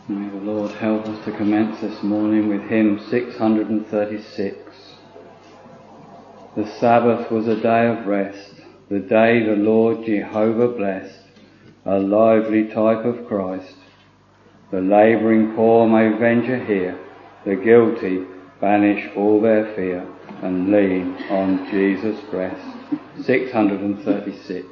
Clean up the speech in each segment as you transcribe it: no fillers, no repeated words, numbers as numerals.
May the Lord help us to commence this morning with hymn 636. The Sabbath was a day of rest, the day the Lord Jehovah blessed, a lively type of Christ. The labouring poor may venture here, the guilty banish all their fear and lean on Jesus' breast. 636.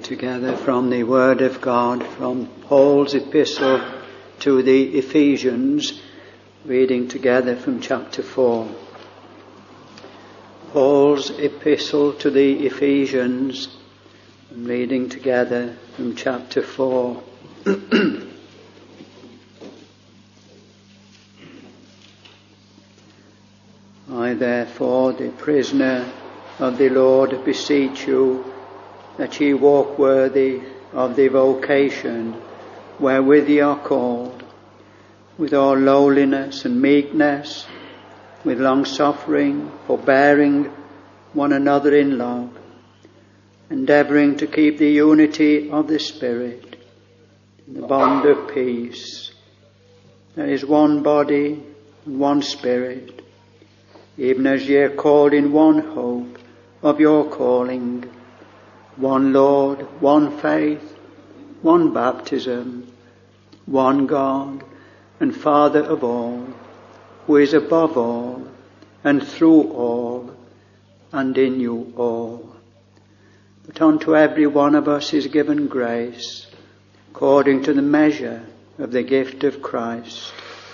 together from the Word of God, from Paul's epistle to the Ephesians, reading together from chapter 4. Paul's epistle to the Ephesians, reading together from chapter 4. I therefore, the prisoner of the Lord, beseech you that ye walk worthy of the vocation wherewith ye are called, with all lowliness and meekness, with long-suffering, forbearing one another in love, endeavouring to keep the unity of the Spirit in the bond of peace. There is one body and one Spirit, even as ye are called in one hope of your calling, one Lord, one faith, one baptism, one God and Father of all, who is above all and through all and in you all. But unto every one of us is given grace, according to the measure of the gift of Christ,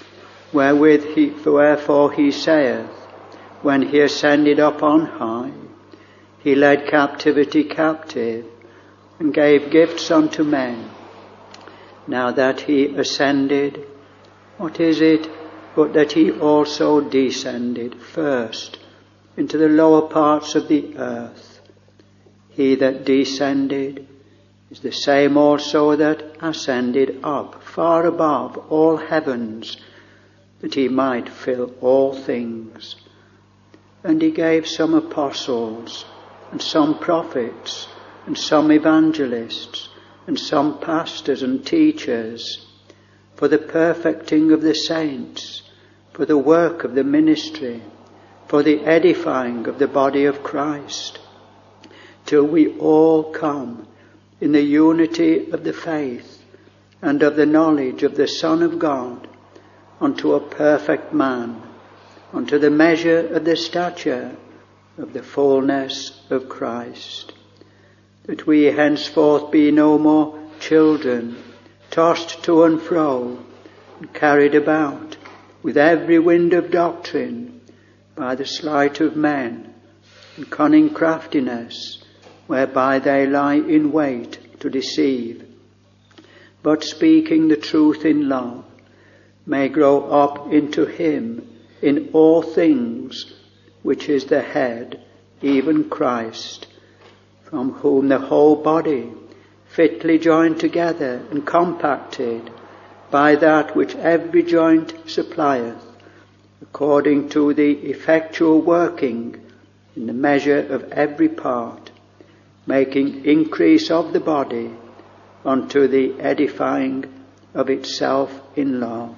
wherefore he saith, when he ascended up on high, he led captivity captive, and gave gifts unto men. Now that he ascended, what is it but that he also descended first into the lower parts of the earth? He that descended is the same also that ascended up far above all heavens, that he might fill all things. And he gave some apostles, and some prophets, and some evangelists, and some pastors and teachers, for the perfecting of the saints, for the work of the ministry, for the edifying of the body of Christ, till we all come in the unity of the faith and of the knowledge of the Son of God, unto a perfect man, unto the measure of the stature of the fullness of Christ, that we henceforth be no more children, tossed to and fro, and carried about with every wind of doctrine, by the sleight of men, and cunning craftiness, whereby they lie in wait to deceive, but speaking the truth in love, may grow up into him in all things, which is the head, even Christ, from whom the whole body, fitly joined together and compacted by that which every joint supplieth, according to the effectual working in the measure of every part, making increase of the body unto the edifying of itself in love.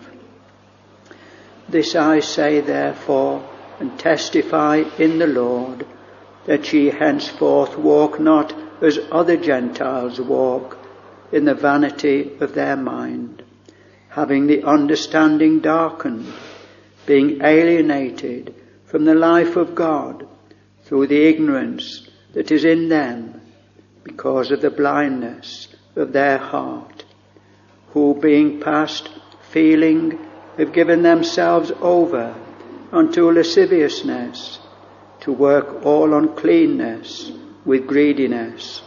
This I say therefore, and testify in the Lord, that ye henceforth walk not as other Gentiles walk, in the vanity of their mind, having the understanding darkened, being alienated from the life of God through the ignorance that is in them, because of the blindness of their heart, who being past feeling have given themselves over unto lasciviousness, to work all uncleanness with greediness.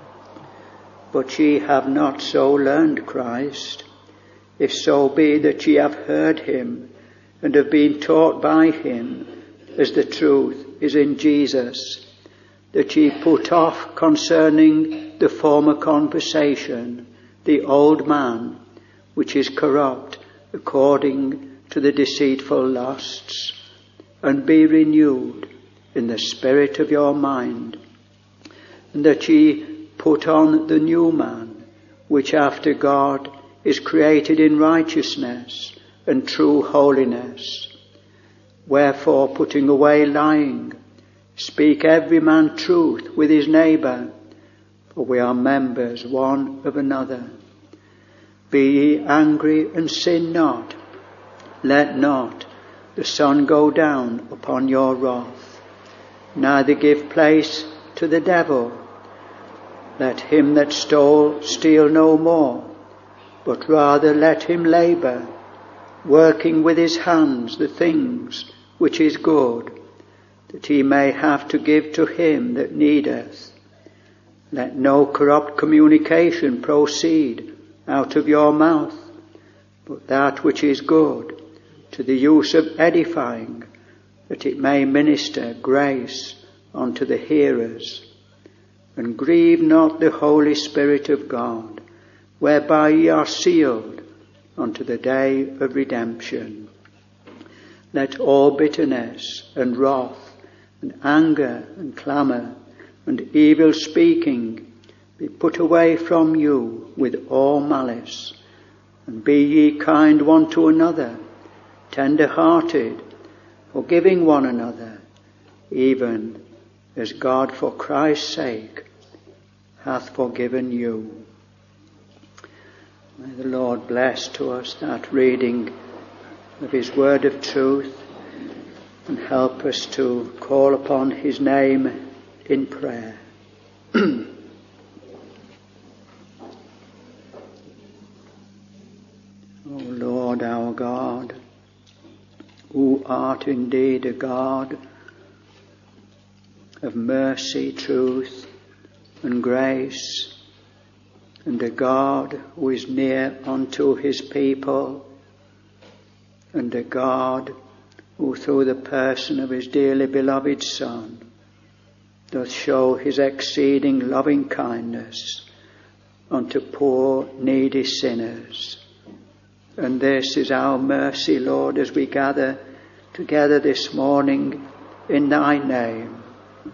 But ye have not so learned Christ, if so be that ye have heard him, and have been taught by him, as the truth is in Jesus, that ye put off concerning the former conversation the old man, which is corrupt according to the deceitful lusts, and be renewed in the spirit of your mind, and that ye put on the new man, which after God is created in righteousness and true holiness. Wherefore, putting away lying, speak every man truth with his neighbour, for we are members one of another. Be ye angry and sin not. Let not the sun go down upon your wrath, neither give place to the devil. Let him that stole steal no more, but rather let him labour, working with his hands the things which is good, that he may have to give to him that needeth. Let no corrupt communication proceed out of your mouth, but that which is good, to the use of edifying, that it may minister grace unto the hearers. And grieve not the Holy Spirit of God, whereby ye are sealed unto the day of redemption. Let all bitterness and wrath and anger and clamour and evil speaking be put away from you with all malice. And be ye kind one to another, tender-hearted, forgiving one another, even as God for Christ's sake hath forgiven you. May the Lord bless to us that reading of his word of truth, and help us to call upon his name in prayer. O Lord our God, who art indeed a God of mercy, truth, and grace, and a God who is near unto his people, and a God who through the person of his dearly beloved Son doth show his exceeding loving kindness unto poor needy sinners. And this is our mercy, Lord, as we gather together this morning in thy name,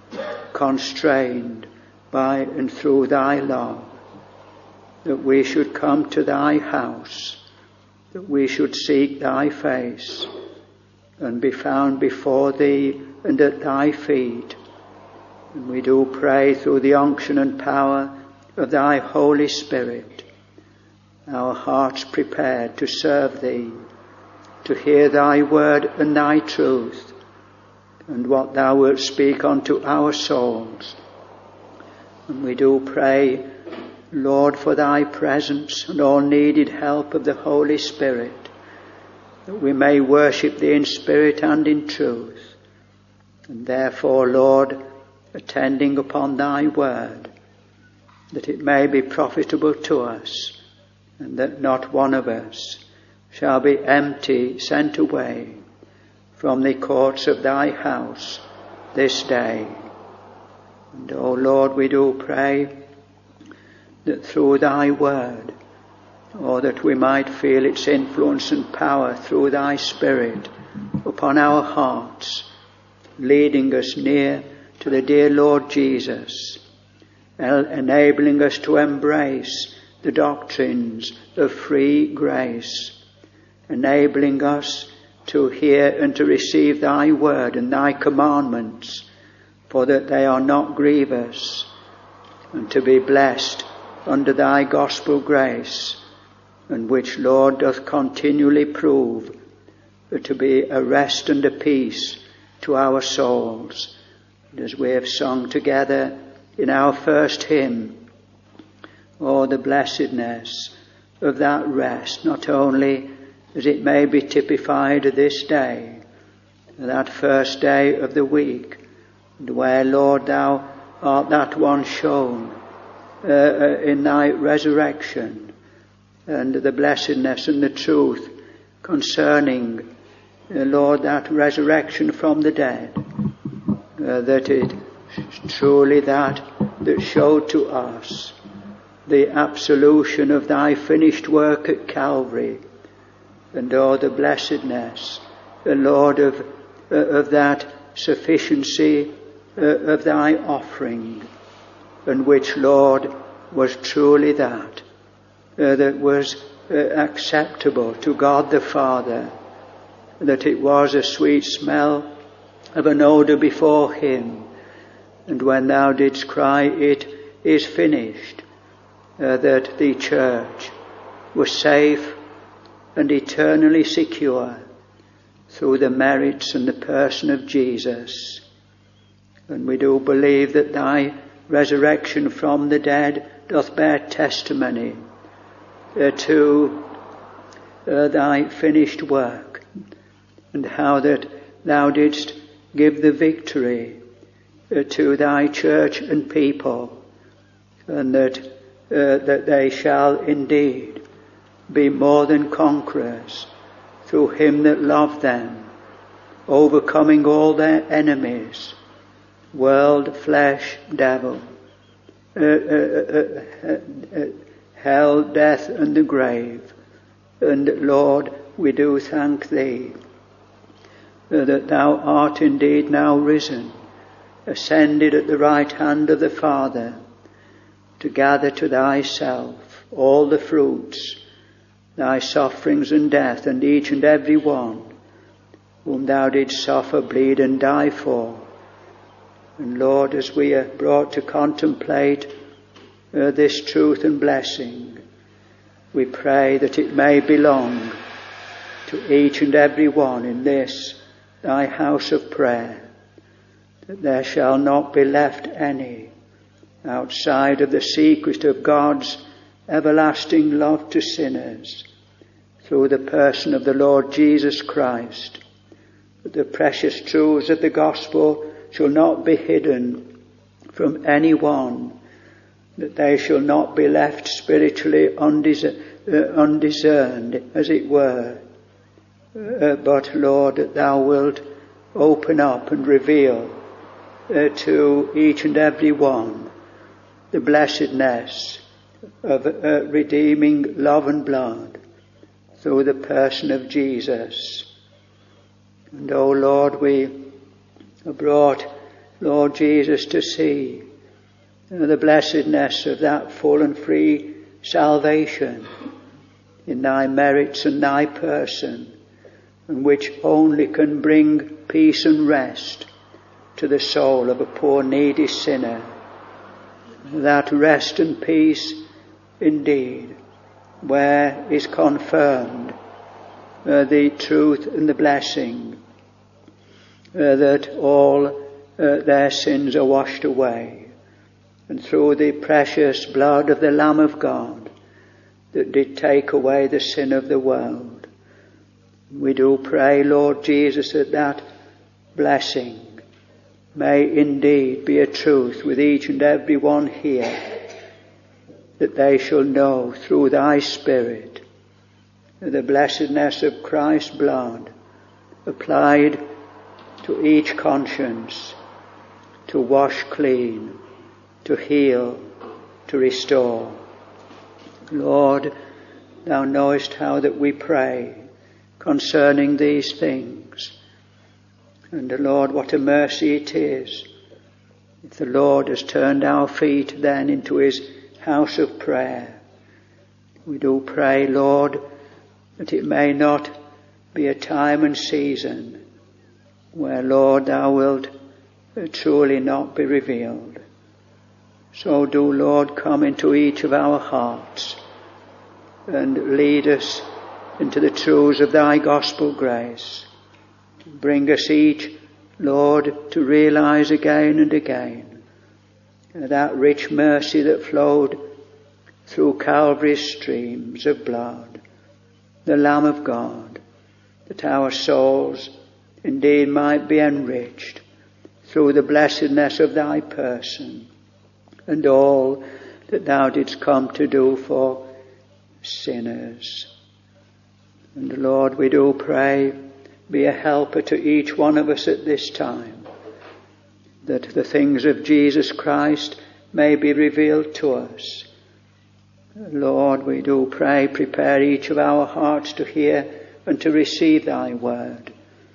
constrained by and through thy love, that we should come to thy house, that we should seek thy face, and be found before thee and at thy feet. And we do pray through the unction and power of thy Holy Spirit, our hearts prepared to serve thee, to hear thy word and thy truth, and what thou wilt speak unto our souls. And we do pray, Lord, for thy presence and all needed help of the Holy Spirit, that we may worship thee in spirit and in truth. And therefore, Lord, attending upon thy word, that it may be profitable to us, and that not one of us shall be empty, sent away from the courts of thy house this day. And, O Lord, we do pray that through thy word, or that we might feel its influence and power through thy Spirit upon our hearts, leading us near to the dear Lord Jesus, enabling us to embrace the doctrines of free grace, enabling us to hear and to receive thy word and thy commandments, for that they are not grievous, and to be blessed under thy gospel grace, and which, Lord, doth continually prove to be a rest and a peace to our souls. And as we have sung together in our first hymn, oh, the blessedness of that rest, not only as it may be typified this day, that first day of the week, and where, Lord, thou art that one shown in thy resurrection, and the blessedness and the truth concerning, Lord, that resurrection from the dead, that it truly that showed to us the absolution of thy finished work at Calvary, and oh, the blessedness, Lord, of that sufficiency of thy offering, and which, Lord, was truly that was acceptable to God the Father, that it was a sweet smell of an odour before him. And when thou didst cry, it is finished, that the church was safe and eternally secure through the merits and the person of Jesus. And we do believe that thy resurrection from the dead doth bear testimony to thy finished work, and how that thou didst give the victory to thy church and people, and that they shall indeed be more than conquerors through him that loved them, overcoming all their enemies, world, flesh, devil, hell, death, and the grave. And Lord, we do thank thee that thou art indeed now risen, ascended at the right hand of the Father, to gather to thyself all the fruits, thy sufferings and death, and each and every one whom thou didst suffer, bleed, and die for. And Lord, as we are brought to contemplate this truth and blessing, we pray that it may belong to each and every one in this thy house of prayer, that there shall not be left any outside of the secret of God's everlasting love to sinners through the person of the Lord Jesus Christ, that the precious truths of the gospel shall not be hidden from anyone, that they shall not be left spiritually undiscerned, as it were, but Lord, that thou wilt open up and reveal to each and every one the blessedness of redeeming love and blood through the person of Jesus. And oh Lord, we have brought Lord Jesus to see the blessedness of that full and free salvation in thy merits and thy person, and which only can bring peace and rest to the soul of a poor needy sinner. That rest and peace indeed, where is confirmed the truth and the blessing that all their sins are washed away, and through the precious blood of the Lamb of God that did take away the sin of the world. We do pray, Lord Jesus, that that blessing may indeed be a truth with each and every one here, that they shall know through thy Spirit the blessedness of Christ's blood applied to each conscience, to wash clean, to heal, to restore. Lord, thou knowest how that we pray concerning these things. And Lord, what a mercy it is if the Lord has turned our feet then into his house of prayer. We do pray, Lord, that it may not be a time and season where, Lord, thou wilt truly not be revealed. So do, Lord, come into each of our hearts and lead us into the truths of thy gospel grace. Bring us each, Lord, to realize again and again that rich mercy that flowed through Calvary's streams of blood, the Lamb of God, that our souls indeed might be enriched through the blessedness of thy person and all that thou didst come to do for sinners. And Lord, we do pray, be a helper to each one of us at this time, that the things of Jesus Christ may be revealed to us. Lord, we do pray, prepare each of our hearts to hear and to receive thy word,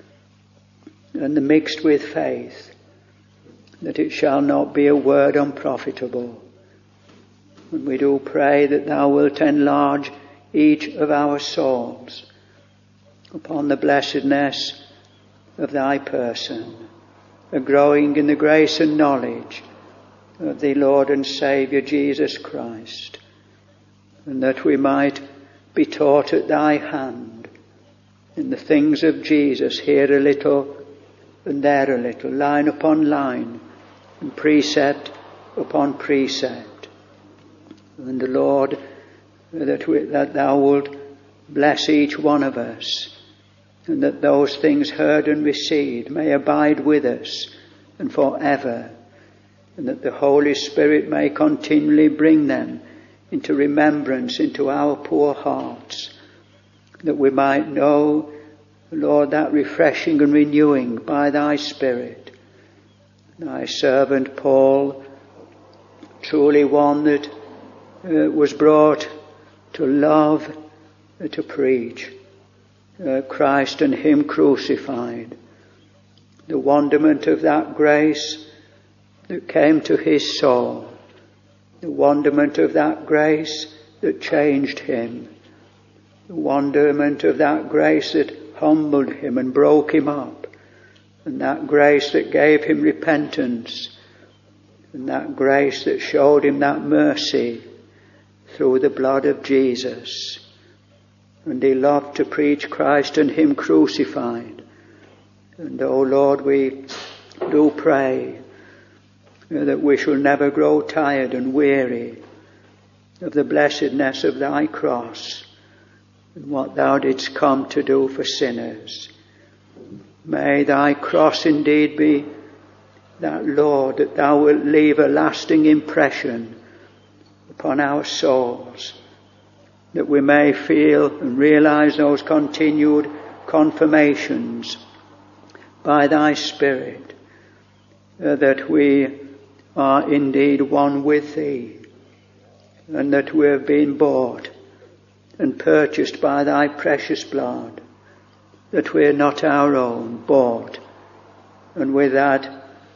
and mixed with faith, that it shall not be a word unprofitable. And we do pray that thou wilt enlarge each of our souls upon the blessedness of thy person, a growing in the grace and knowledge of the Lord and Saviour Jesus Christ, and that we might be taught at thy hand in the things of Jesus, here a little and there a little, line upon line, and precept upon precept. And the Lord, that thou wilt bless each one of us, and that those things heard and received may abide with us and forever, and that the Holy Spirit may continually bring them into remembrance into our poor hearts, that we might know, Lord, that refreshing and renewing by thy Spirit. Thy servant Paul, truly one that was brought to love, to preach Christ and him crucified. The wonderment of that grace that came to his soul, the wonderment of that grace that changed him, the wonderment of that grace that humbled him and broke him up, and that grace that gave him repentance, and that grace that showed him that mercy through the blood of Jesus. And he loved to preach Christ and him crucified. And oh Lord, we do pray that we shall never grow tired and weary of the blessedness of thy cross and what thou didst come to do for sinners. May thy cross indeed be that, Lord, that thou wilt leave a lasting impression upon our souls, that we may feel and realize those continued confirmations by thy Spirit, that we are indeed one with thee, and that we have been bought and purchased by thy precious blood, that we are not our own, bought, and with that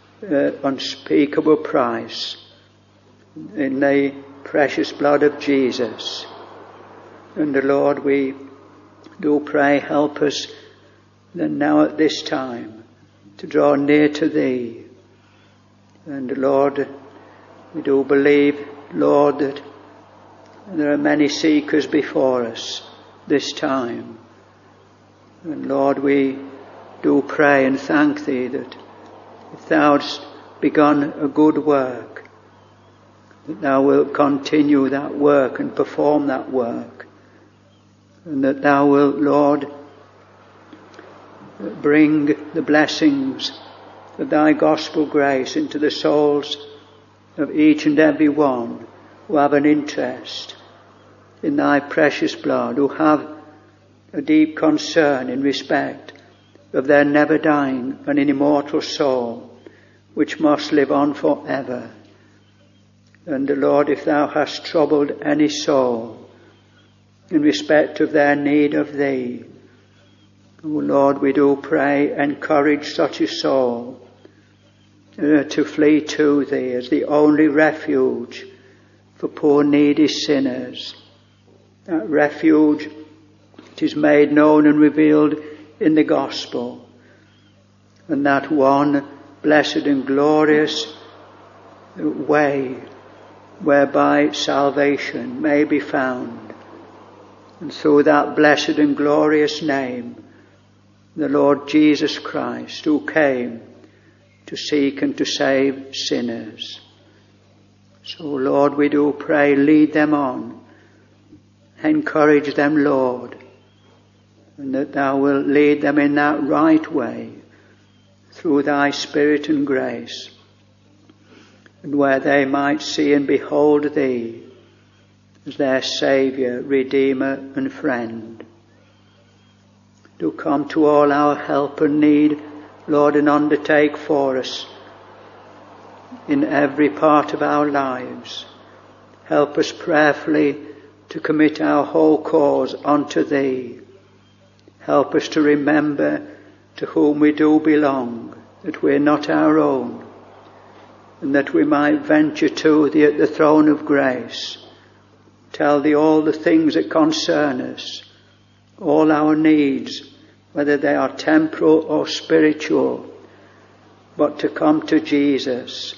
unspeakable price in the precious blood of Jesus. And the Lord, we do pray, help us then now at this time to draw near to thee. And Lord, we do believe, Lord, that there are many seekers before us this time. And Lord, we do pray and thank thee that if thou hast begun a good work, that thou wilt continue that work and perform that work. And that thou wilt, Lord, bring the blessings of thy gospel grace into the souls of each and every one who have an interest in thy precious blood, who have a deep concern in respect of their never dying and immortal soul, which must live on forever. And Lord, if thou hast troubled any soul in respect of their need of thee, oh Lord, we do pray, encourage such a soul to flee to thee as the only refuge for poor needy sinners. That refuge that is made known and revealed in the gospel, and that one blessed and glorious way whereby salvation may be found. And through that blessed and glorious name, the Lord Jesus Christ, who came to seek and to save sinners. So Lord, we do pray, lead them on, encourage them, Lord, and that thou wilt lead them in that right way through thy Spirit and grace, and where they might see and behold thee as their Saviour, Redeemer and Friend. Do come to all our help and need, Lord, and undertake for us in every part of our lives. Help us prayerfully to commit our whole cause unto thee. Help us to remember to whom we do belong, that we are not our own, and that we might venture to thee at the throne of grace, tell thee all the things that concern us, all our needs, whether they are temporal or spiritual, but to come to Jesus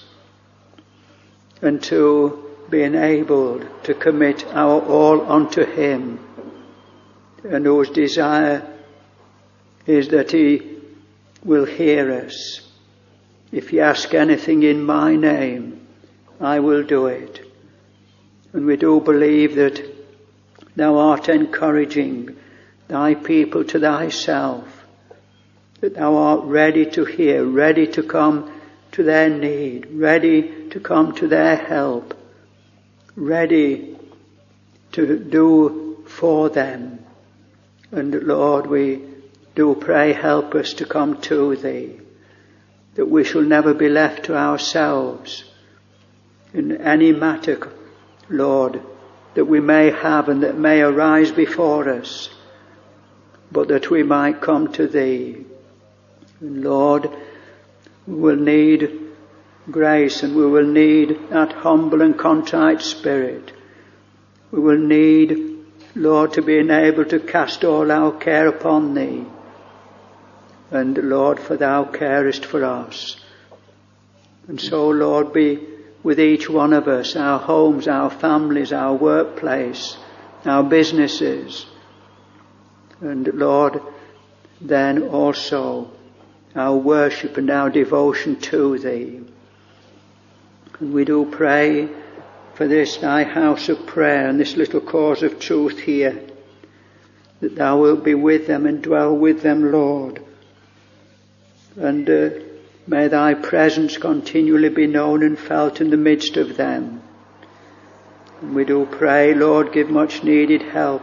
and to be enabled to commit our all unto him, and whose desire is that he will hear us. If ye ask anything in my name, I will do it. And we do believe that thou art encouraging thy people to thyself, that thou art ready to hear, ready to come to their need, ready to come to their help, ready to do for them. And Lord, we do pray, help us to come to thee, that we shall never be left to ourselves in any matter, Lord, that we may have and that may arise before us, but that we might come to thee. And Lord, we will need grace, and we will need that humble and contrite spirit. We will need, Lord, to be enabled to cast all our care upon thee. And Lord, for thou carest for us. And so, Lord, be with each one of us, our homes, our families, our workplace, our businesses. And Lord, then also our worship and our devotion to thee. And we do pray for this thy house of prayer and this little cause of truth here, that thou wilt be with them and dwell with them, Lord. And may thy presence continually be known and felt in the midst of them. And we do pray, Lord, give much needed help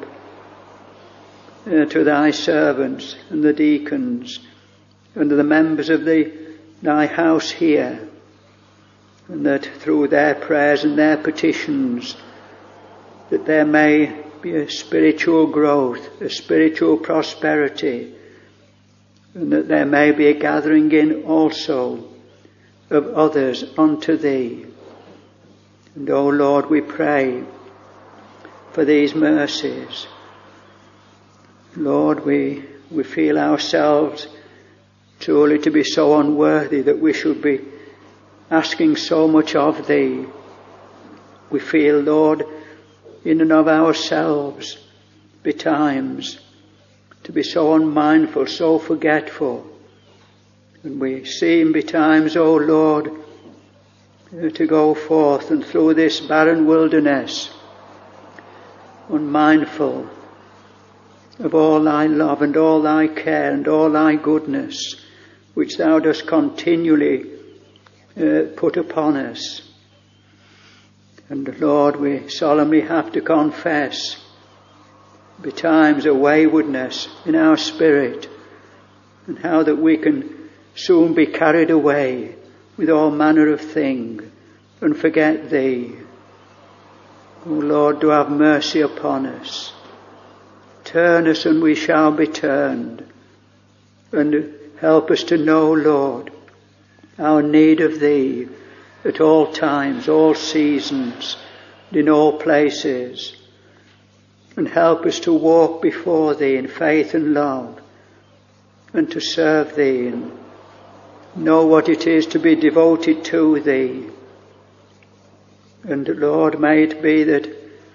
to thy servants and the deacons and the members of thy house here, and that through their prayers and their petitions, that there may be a spiritual growth, a spiritual prosperity, and that there may be a gathering in also of others unto thee. And O Lord, we pray for these mercies. Lord, we feel ourselves truly to be so unworthy that we should be asking so much of thee. We feel, Lord, in and of ourselves betimes to be so unmindful, so forgetful. And we seem betimes, O Lord, to go forth and through this barren wilderness, unmindful of all thy love and all thy care and all thy goodness, which thou dost continually put upon us. And Lord, we solemnly have to confess betimes a waywardness in our spirit, and how that we can soon be carried away with all manner of thing and forget thee. O Lord, do have mercy upon us. Turn us and we shall be turned. And help us to know, Lord, our need of thee at all times, all seasons, and in all places. And help us to walk before thee in faith and love, and to serve thee and know what it is to be devoted to thee. And Lord, may it be that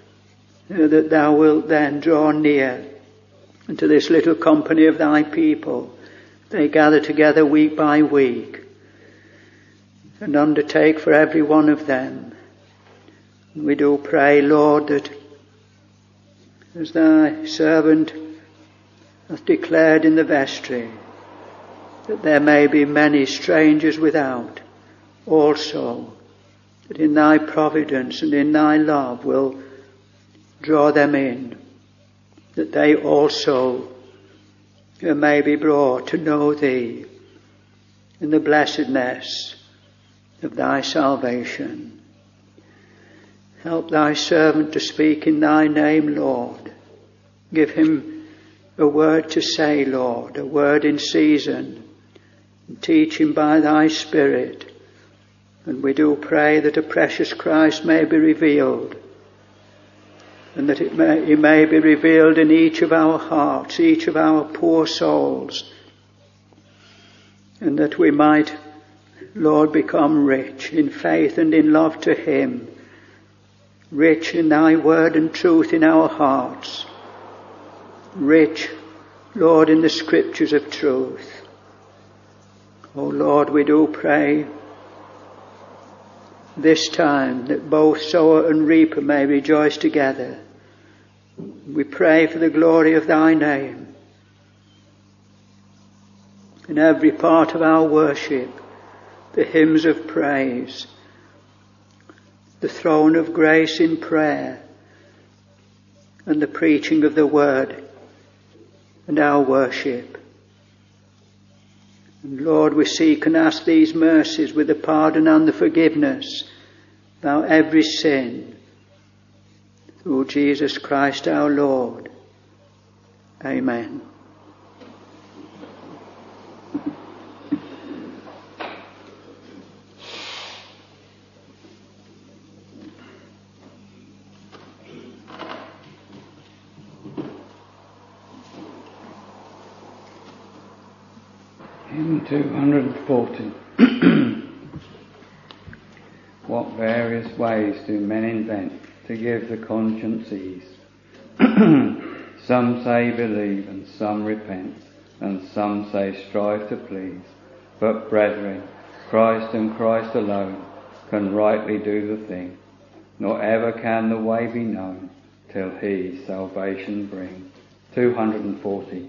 thou wilt then draw near unto this little company of thy people. They gather together week by week and undertake for every one of them. And we do pray, Lord, that as thy servant hath declared in the vestry, that there may be many strangers without also, that in thy providence and in thy love will draw them in, that they also may be brought to know thee in the blessedness of thy salvation. Help thy servant to speak in thy name, Lord. Give him a word to say, Lord, a word in season. And teach him by thy Spirit. And we do pray that a precious Christ may be revealed, and that he may be revealed in each of our hearts, each of our poor souls, and that we might, Lord, become rich in faith and in love to him, rich in thy word and truth in our hearts, rich, Lord, in the scriptures of truth. O Lord, we do pray this time, that both sower and reaper may rejoice together. We pray for the glory of thy name. In every part of our worship, the hymns of praise, the throne of grace in prayer, and the preaching of the word, and our worship. And Lord, we seek and ask these mercies with the pardon and the forgiveness of our every sin, through Jesus Christ our Lord. Amen. Hymn 240. What various ways do men invent to give the conscience ease? Some say believe, and some repent, and some say strive to please. But brethren, Christ and Christ alone can rightly do the thing, nor ever can the way be known till he salvation bring. 240.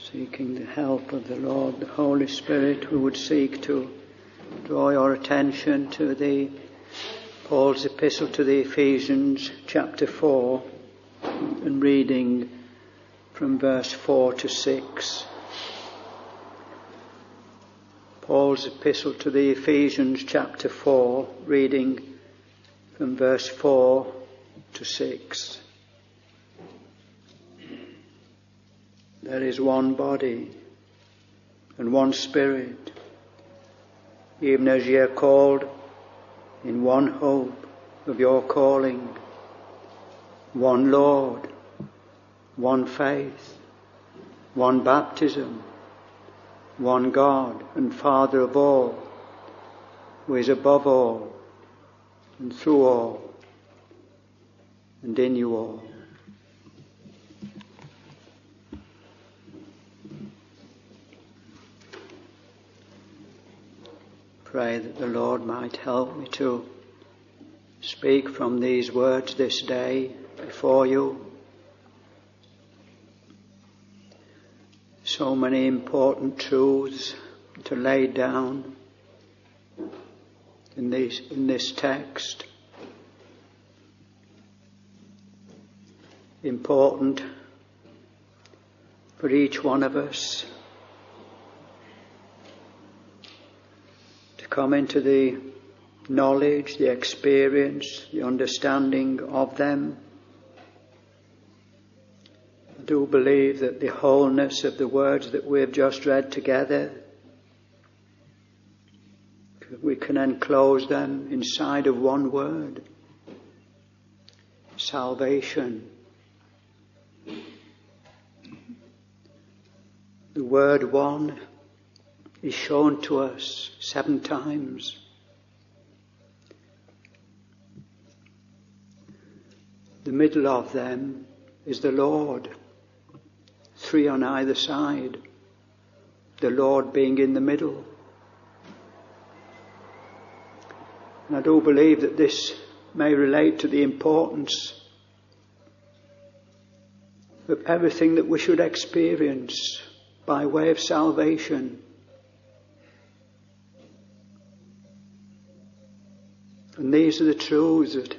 seeking the help of the Lord, the Holy Spirit, we would seek to draw your attention to Paul's epistle to the Ephesians, chapter 4, and reading from verse 4 to 6. Paul's epistle to the Ephesians, chapter 4, reading from verse 4 to 6. There is one body and one Spirit, even as ye are called in one hope of your calling, one Lord, one faith, one baptism, one God and Father of all, who is above all and through all and in you all. Pray that the Lord might help me to speak from these words this day before you. So many important truths to lay down in this text. Important for each one of us to come into the knowledge, the experience, the understanding of them. I do believe that the wholeness of the words that we have just read together, we can enclose them inside of one word: salvation. The word one is shown to us 7 times. The middle of them is the Lord, 3 on either side, the Lord being in the middle. And I do believe that this may relate to the importance of everything that we should experience by way of salvation. And these are the truths that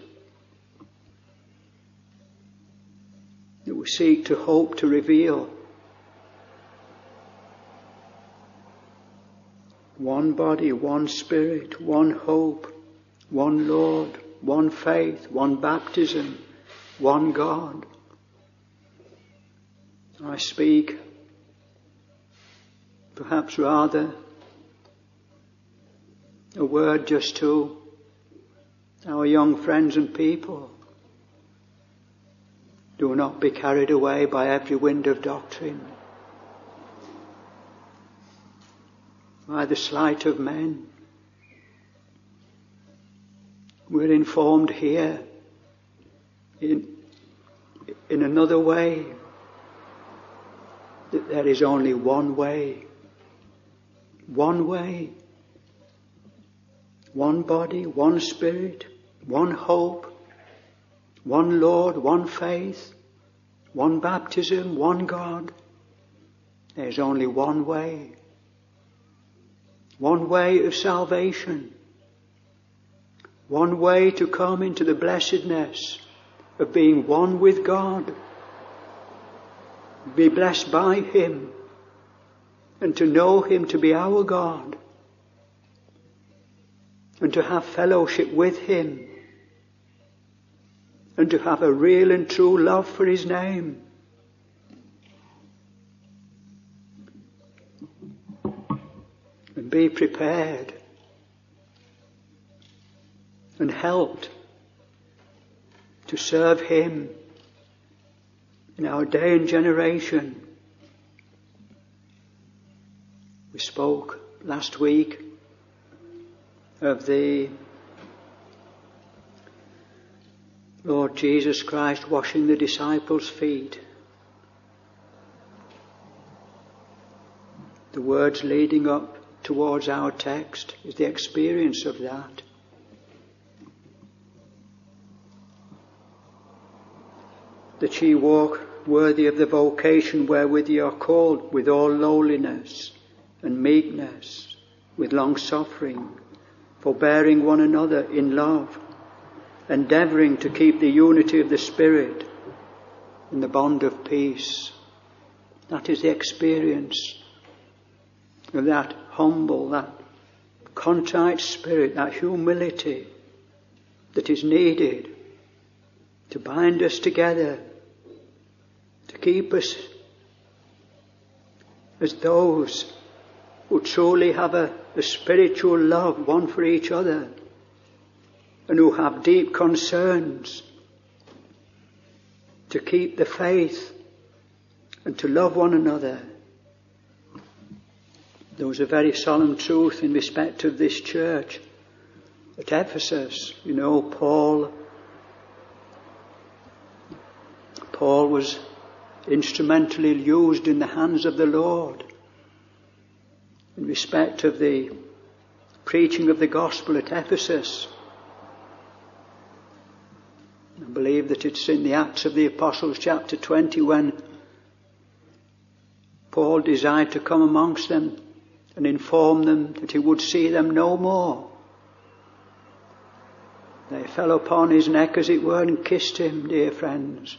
we seek to hope to reveal. One body, one Spirit, one hope, one Lord, one faith, one baptism, one God. I speak perhaps rather a word just to our young friends and people. Do not be carried away by every wind of doctrine, by the sleight of men. We're informed here in another way that there is only one way, one body, one Spirit, one hope, one Lord, one faith, one baptism, one God. There's only one way of salvation, one way to come into the blessedness of being one with God, be blessed by Him, and to know Him to be our God, and to have fellowship with Him, and to have a real and true love for His name. And be prepared and helped to serve Him in our day and generation. We spoke last week of the Lord Jesus Christ washing the disciples' feet. The words leading up towards our text is the experience of that. That ye walk worthy of the vocation wherewith ye are called, with all lowliness and meekness, with long suffering, forbearing one another in love, endeavouring to keep the unity of the Spirit in the bond of peace. That is the experience of that humble, that contrite spirit, that humility that is needed to bind us together, to keep us as those who truly have a spiritual love one for each other, and who have deep concerns to keep the faith and to love one another. There was a very solemn truth in respect of this church at Ephesus. You know, Paul was instrumentally used in the hands of the Lord in respect of the preaching of the gospel at Ephesus. I believe that it's in the Acts of the Apostles chapter 20 when Paul desired to come amongst them and inform them that he would see them no more. They fell upon his neck, as it were, and kissed him, dear friends.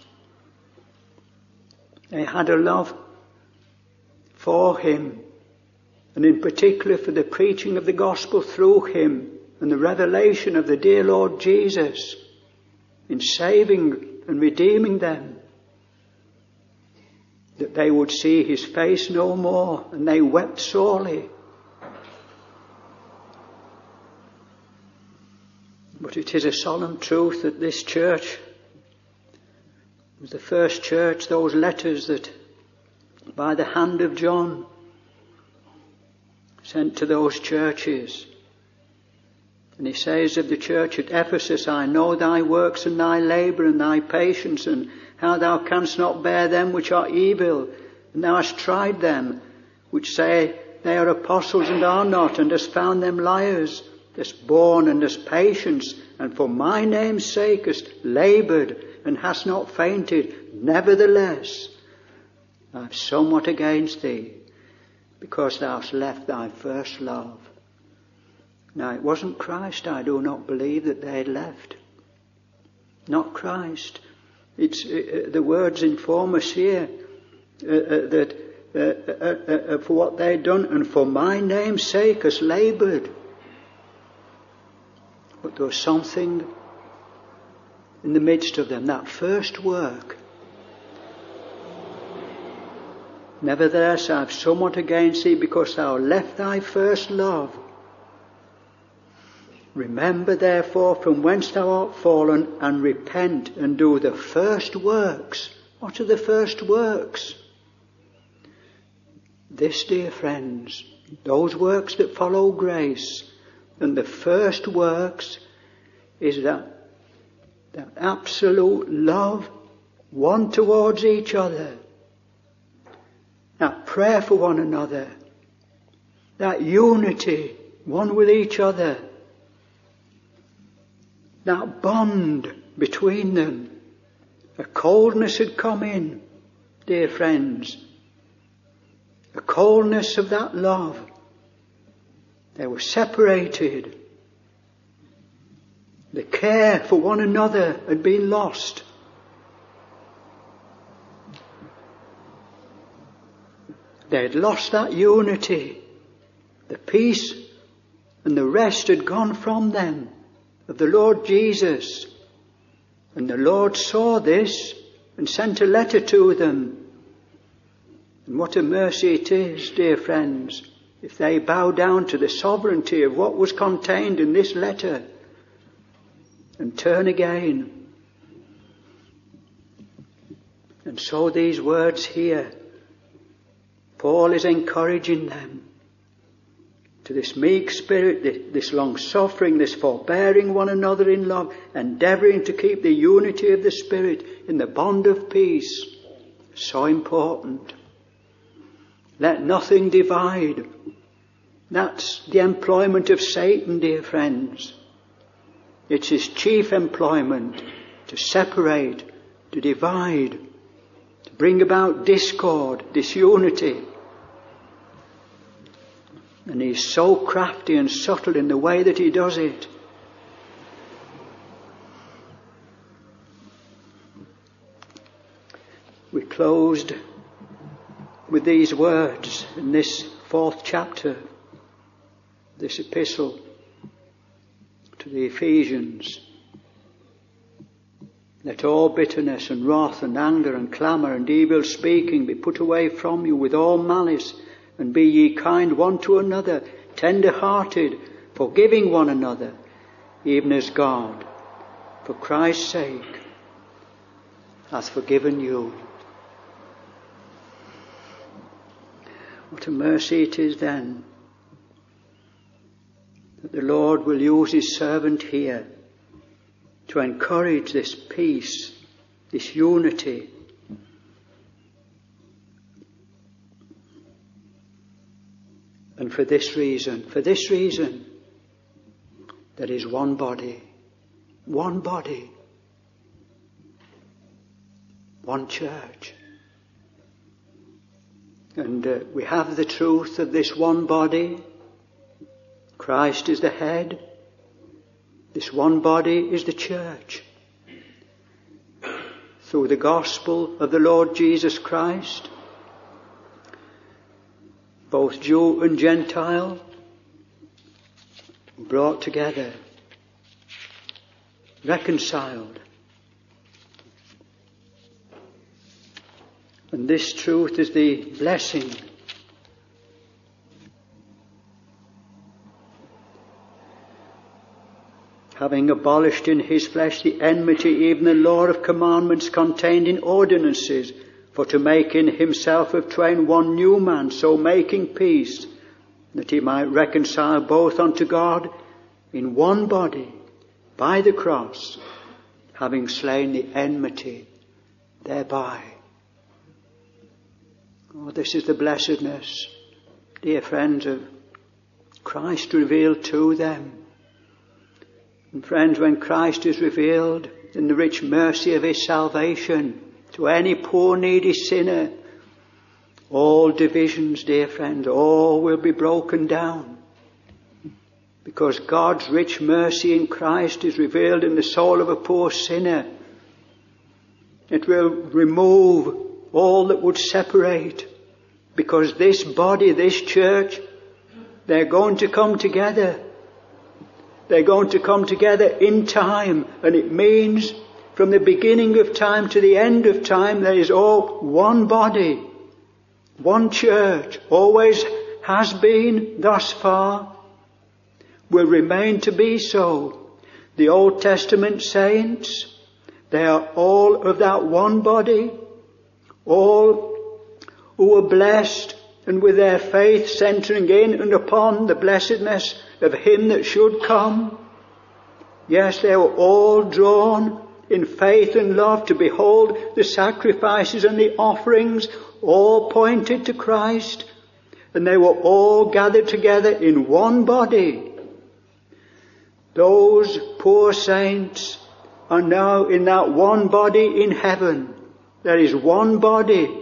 They had a love for him, and in particular for the preaching of the gospel through him and the revelation of the dear Lord Jesus in saving and redeeming them, that they would see his face no more, and they wept sorely. But it is a solemn truth that this church was the first church, those letters that by the hand of John sent to those churches. And he says of the church at Ephesus, I know thy works and thy labour and thy patience, and how thou canst not bear them which are evil, and thou hast tried them which say they are apostles and are not, and hast found them liars, hast borne and hast patience, and for my name's sake hast laboured and hast not fainted. Nevertheless, I have somewhat against thee, because thou hast left thy first love. Now, it wasn't Christ, I do not believe, that they had left. Not Christ. It's the words inform us here that for what they had done, and for my name's sake has laboured. But there was something in the midst of them, that first work. Nevertheless, I have somewhat against thee, because thou left thy first love. Remember therefore from whence thou art fallen, and repent, and do the first works. What are the first works? This, dear friends, those works that follow grace. And the first works is that absolute love, one towards each other, that prayer for one another, that unity, one with each other, that bond between them. A coldness had come in, dear friends, a coldness of that love. They were separated. The care for one another had been lost. They had lost that unity. The peace and the rest had gone from them of the Lord Jesus. And the Lord saw this and sent a letter to them. And what a mercy it is, dear friends, if they bow down to the sovereignty of what was contained in this letter and turn again. And so these words here, Paul is encouraging them to this meek spirit, this long suffering, this forbearing one another in love, endeavouring to keep the unity of the Spirit in the bond of peace. So important. Let nothing divide. That's the employment of Satan, dear friends. It's his chief employment, to separate, to divide, to bring about discord, disunity. And he's so crafty and subtle in the way that he does it. We closed with these words in this 4th chapter, this epistle to the Ephesians. Let all bitterness and wrath and anger and clamour and evil speaking be put away from you with all malice, and be ye kind one to another, tender-hearted, forgiving one another, even as God, for Christ's sake, hath forgiven you. What a mercy it is then that the Lord will use his servant here to encourage this peace, this unity. And for this reason, there is one body, one church. And we have the truth of this one body. Christ is the head. This one body is the church. Through the gospel of the Lord Jesus Christ, both Jew and Gentile brought together, reconciled. And this truth is the blessing. Having abolished in his flesh the enmity, even the law of commandments contained in ordinances, for to make in himself of twain one new man, so making peace, that he might reconcile both unto God in one body by the cross, having slain the enmity thereby. Oh, this is the blessedness, dear friends, of Christ revealed to them. And friends, when Christ is revealed in the rich mercy of his salvation to any poor needy sinner, all divisions, dear friends, all will be broken down. Because God's rich mercy in Christ is revealed in the soul of a poor sinner. It will remove all that would separate, because this body, this church, they're going to come together. They're going to come together in time, and it means from the beginning of time to the end of time, there is all one body, one church, always has been thus far, will remain to be so. The Old Testament saints, they are all of that one body, all who were blessed and with their faith centering in and upon the blessedness of him that should come. Yes, they were all drawn in faith and love to behold the sacrifices and the offerings, all pointed to Christ, and they were all gathered together in one body. Those poor saints are now in that one body in heaven. There is one body.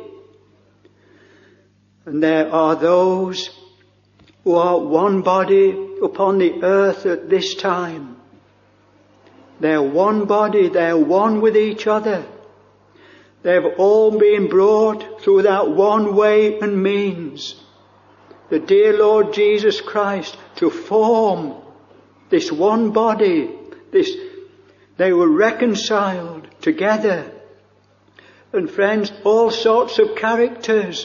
And there are those who are one body upon the earth at this time. They're one body, they're one with each other. They've all been brought through that one way and means, the dear Lord Jesus Christ, to form this one body. They were reconciled together. And friends, all sorts of characters.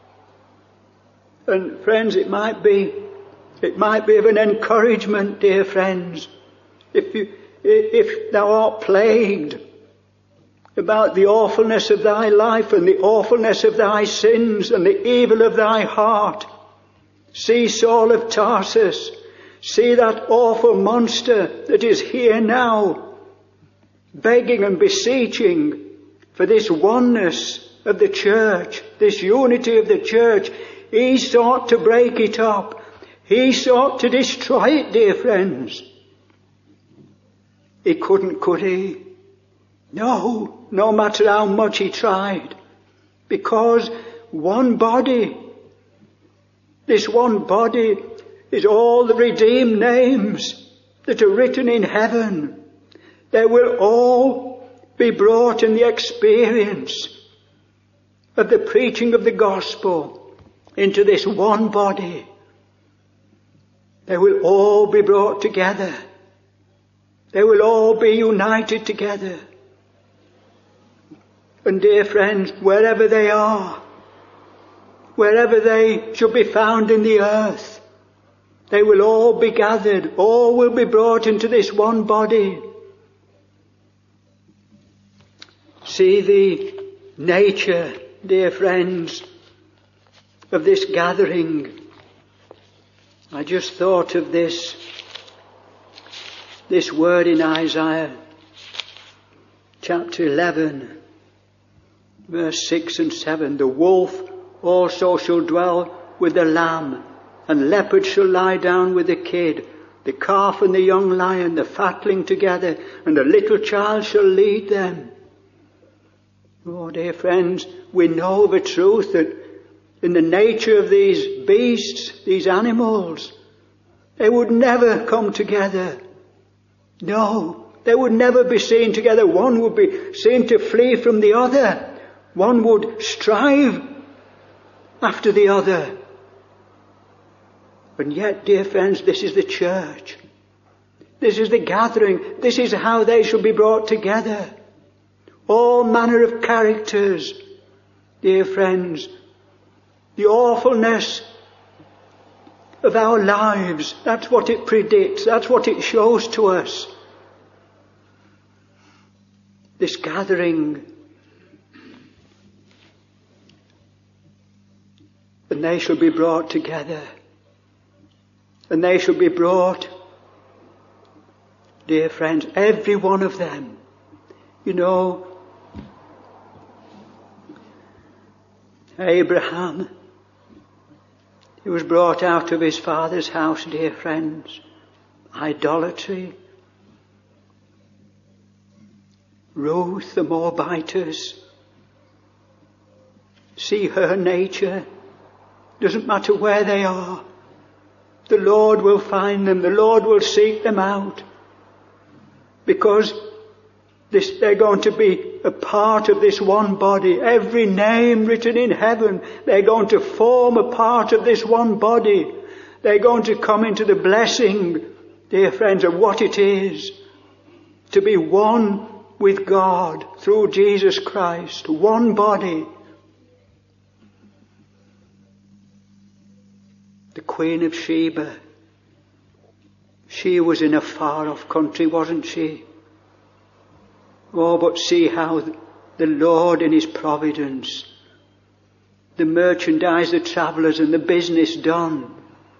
And friends, it might be of an encouragement, dear friends, if thou art plagued about the awfulness of thy life and the awfulness of thy sins and the evil of thy heart. See Saul of Tarsus. See that awful monster that is here now, begging and beseeching for this oneness of the church, this unity of the church. He sought to break it up. He sought to destroy it, dear friends. He couldn't, could he? No matter how much he tried. Because one body, this one body is all the redeemed names that are written in heaven. They will all be brought in the experience of the preaching of the gospel into this one body. They will all be brought together. They will all be united together. And dear friends, wherever they are, wherever they should be found in the earth, they will all be gathered, all will be brought into this one body. See the nature, dear friends, of this gathering. I just thought of this word in Isaiah chapter 11, verse 6 and 7. The wolf also shall dwell with the lamb, and leopard shall lie down with the kid, the calf and the young lion, the fatling together, and a little child shall lead them. Oh, dear friends, we know the truth that in the nature of these beasts, these animals, they would never come together. No, they would never be seen together. One would be seen to flee from the other. One would strive after the other. And yet, dear friends, this is the church. This is the gathering. This is how they shall be brought together. All manner of characters, dear friends. The awfulness of our lives, that's what it predicts. That's what it shows to us. This gathering. And they shall be brought together. And they shall be brought, dear friends, every one of them. You know, Abraham, he was brought out of his father's house, dear friends. Idolatry. Ruth the Moabitess. See her nature. Doesn't matter where they are. The Lord will find them. The Lord will seek them out. Because they're going to be a part of this one body. Every name written in heaven, they're going to form a part of this one body. They're going to come into the blessing, dear friends, of what it is to be one with God through Jesus Christ. One body. The Queen of Sheba, she was in a far-off country, wasn't she? Oh, but see how the Lord in His providence, the merchandise, the travellers and the business done.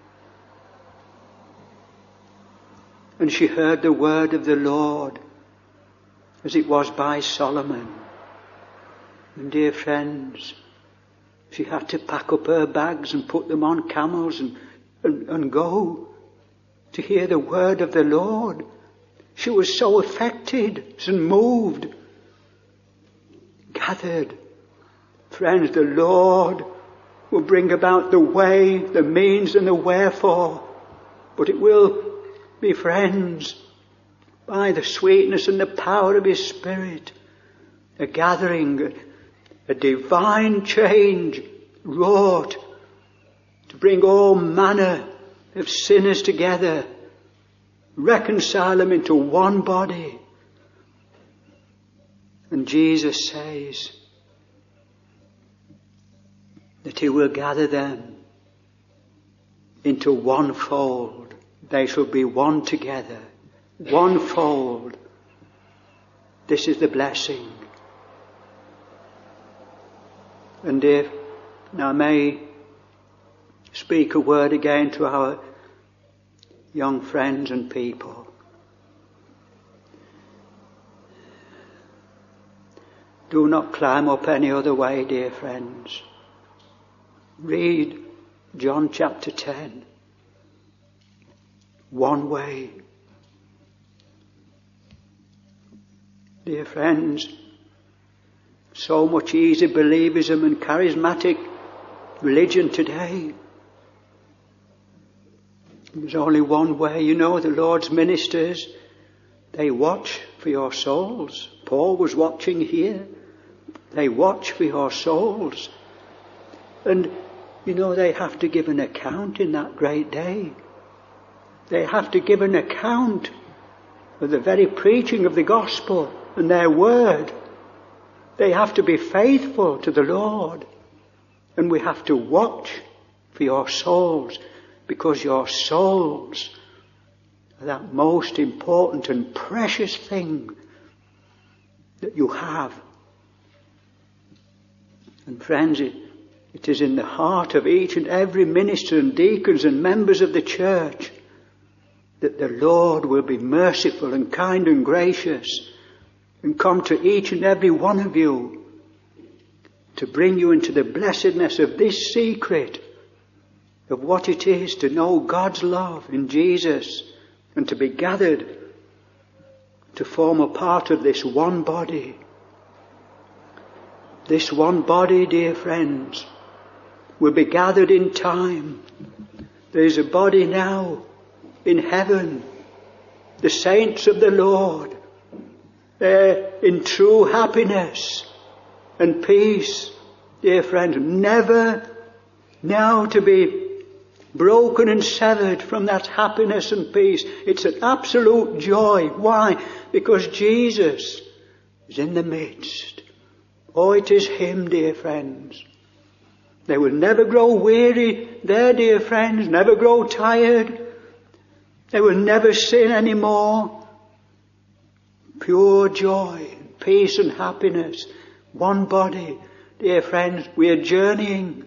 And she heard the word of the Lord as it was by Solomon. And dear friends, she had to pack up her bags and put them on camels and go to hear the word of the Lord. She was so affected and moved. Gathered. Friends, the Lord will bring about the way, the means and the wherefore. But it will be, friends, by the sweetness and the power of His Spirit, a gathering, a divine change wrought to bring all manner of sinners together, reconcile them into one body. And Jesus says that He will gather them into one fold. They shall be one together, one fold. This is the blessing. And if I may speak a word again to our young friends and people. Do not climb up any other way, dear friends. Read John chapter 10. One way. Dear friends, So much easy believism and charismatic religion today. There's only one way. You know, the Lord's ministers, they watch for your souls. Paul was watching here. They watch for your souls. And, you know, they have to give an account in that great day. They have to give an account of the very preaching of the gospel and their word. They have to be faithful to the Lord. And we have to watch for your souls, because your souls are that most important and precious thing that you have. And friends, it is in the heart of each and every minister and deacons and members of the church that the Lord will be merciful and kind and gracious and come to each and every one of you to bring you into the blessedness of this secret of what it is to know God's love in Jesus and to be gathered to form a part of this one body. This one body, dear friends, will be gathered in time. There is a body now in heaven, the saints of the Lord. They're in true happiness and peace, dear friends, never now to be broken and severed from that happiness and peace. It's an absolute joy. Why? Because Jesus is in the midst. Oh, it is Him, dear friends. They will never grow weary there, dear friends, never grow tired. They will never sin anymore. Pure joy, peace and happiness. One body. Dear friends, we are journeying.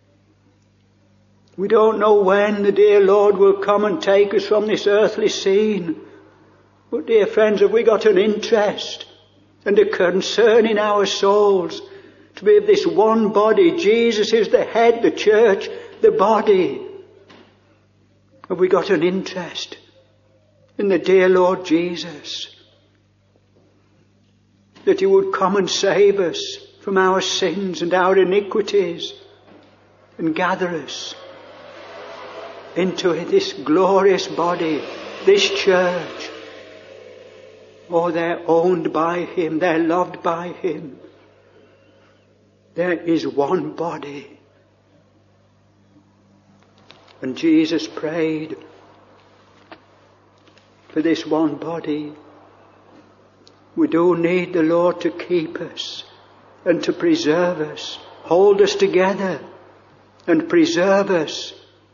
We don't know when the dear Lord will come and take us from this earthly scene. But dear friends, have we got an interest and a concern in our souls to be of this one body? Jesus is the head, the church, the body. Have we got an interest in the dear Lord Jesus? That He would come and save us from our sins and our iniquities and gather us into this glorious body, this church. Oh, they're owned by Him. They're loved by Him. There is one body. And Jesus prayed for this one body. We do need the Lord to keep us and to preserve us, hold us together and preserve us.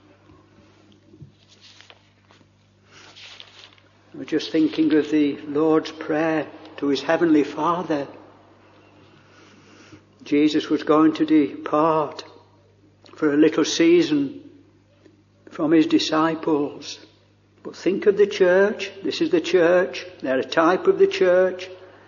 I'm just thinking of the Lord's Prayer to His Heavenly Father. Jesus was going to depart for a little season from His disciples. But think of the church. This is the church. They're a type of the church.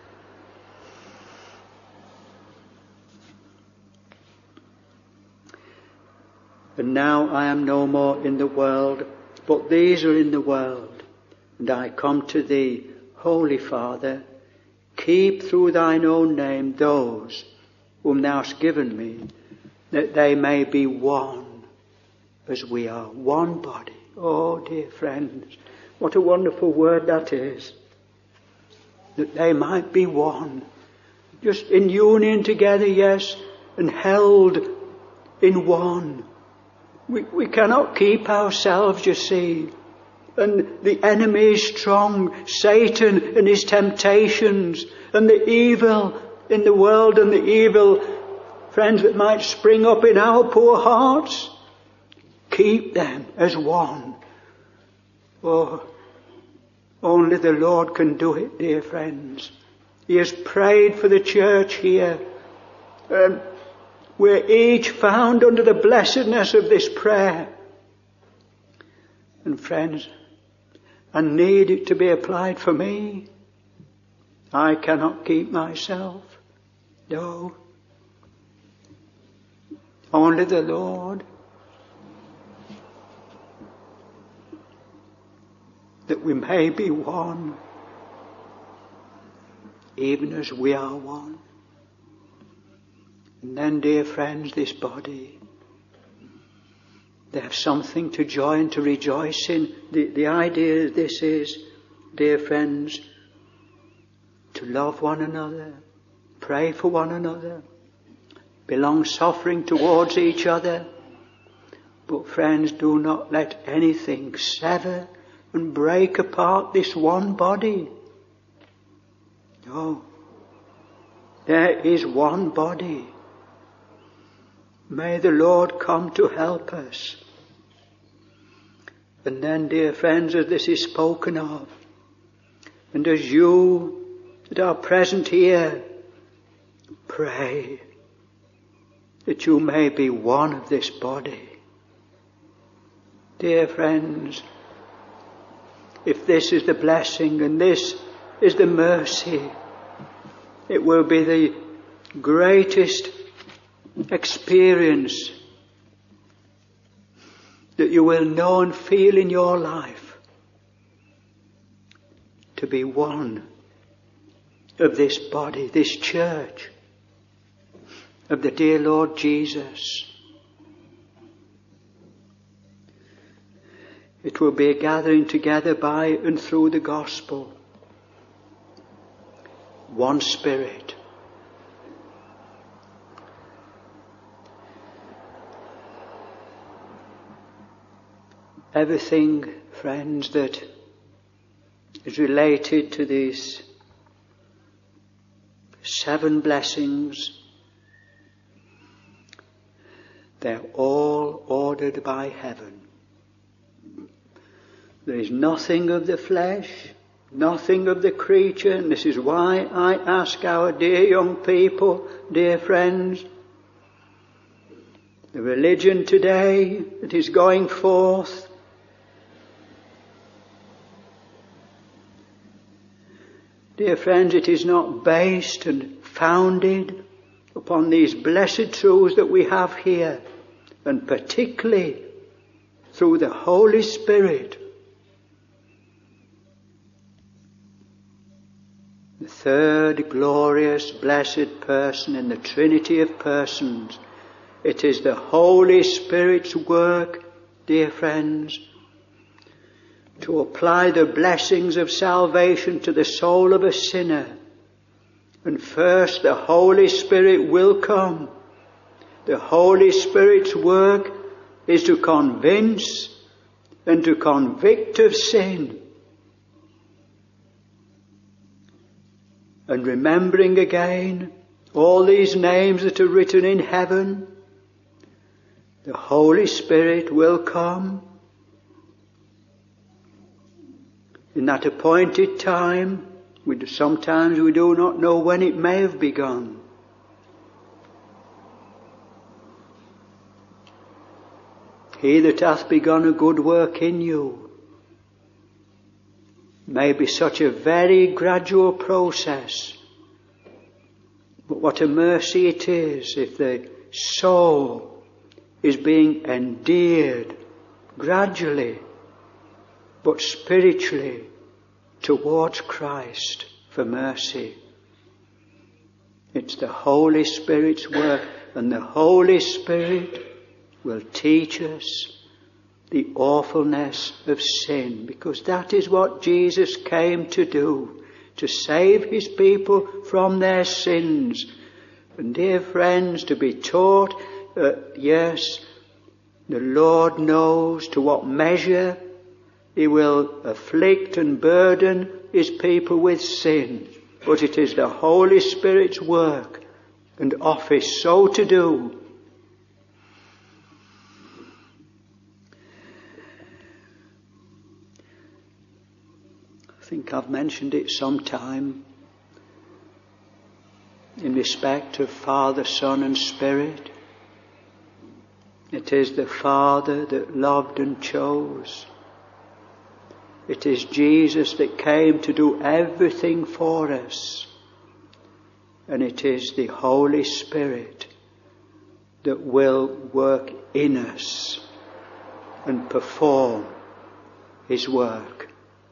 And now I am no more in the world, but these are in the world. And I come to Thee, Holy Father. Keep through Thine own name those whom Thou hast given me, that they may be one as we are. One body. Oh, dear friends, what a wonderful word that is. That they might be one. Just in union together, yes, and held in one. We cannot keep ourselves, you see. And the enemy is strong. Satan and his temptations and the evil in the world and the evil, friends, that might spring up in our poor hearts. Keep them as one. Oh, only the Lord can do it, dear friends. He has prayed for the church here. We're each found under the blessedness of this prayer. And friends, I need it to be applied for me. I cannot keep myself. No. Only the Lord. That we may be one, even as we are one. And then, dear friends, this body, they have something to joy and to rejoice in. The idea of this is, dear friends, to love one another, pray for one another, be long-suffering towards each other. But friends, do not let anything sever and break apart this one body. No. There is one body. May the Lord come to help us. And then, dear friends, as this is spoken of, and as you that are present here, pray that you may be one of this body. Dear friends, if this is the blessing and this is the mercy, it will be the greatest experience that you will know and feel in your life, to be one of this body, this church of the dear Lord Jesus. It will be a gathering together by and through the gospel. One Spirit. Everything, friends, that is related to these 7 blessings, they're all ordered by heaven. There is nothing of the flesh, nothing of the creature, and this is why I ask our dear young people, dear friends, the religion today that is going forth, dear friends, it is not based and founded upon these blessed truths that we have here, and particularly through the Holy Spirit. The third glorious blessed person in the Trinity of persons. It is the Holy Spirit's work, dear friends, to apply the blessings of salvation to the soul of a sinner. And first the Holy Spirit will come. The Holy Spirit's work is to convince and to convict of sin. And remembering again all these names that are written in heaven, the Holy Spirit will come in that appointed time. Sometimes we do not know when it may have begun. He that hath begun a good work in you, may be such a very gradual process. But what a mercy it is if the soul is being endeared gradually, but spiritually, towards Christ for mercy. It's the Holy Spirit's work, and the Holy Spirit will teach us the awfulness of sin, because that is what Jesus came to do, to save his people from their sins. And dear friends, to be taught, yes, the Lord knows to what measure he will afflict and burden his people with sin, but it is the Holy Spirit's work and office so to do. I think I've mentioned it sometime in respect of Father, Son and Spirit. It is the Father that loved and chose. It is Jesus that came to do everything for us. And it is the Holy Spirit that will work in us and perform his work.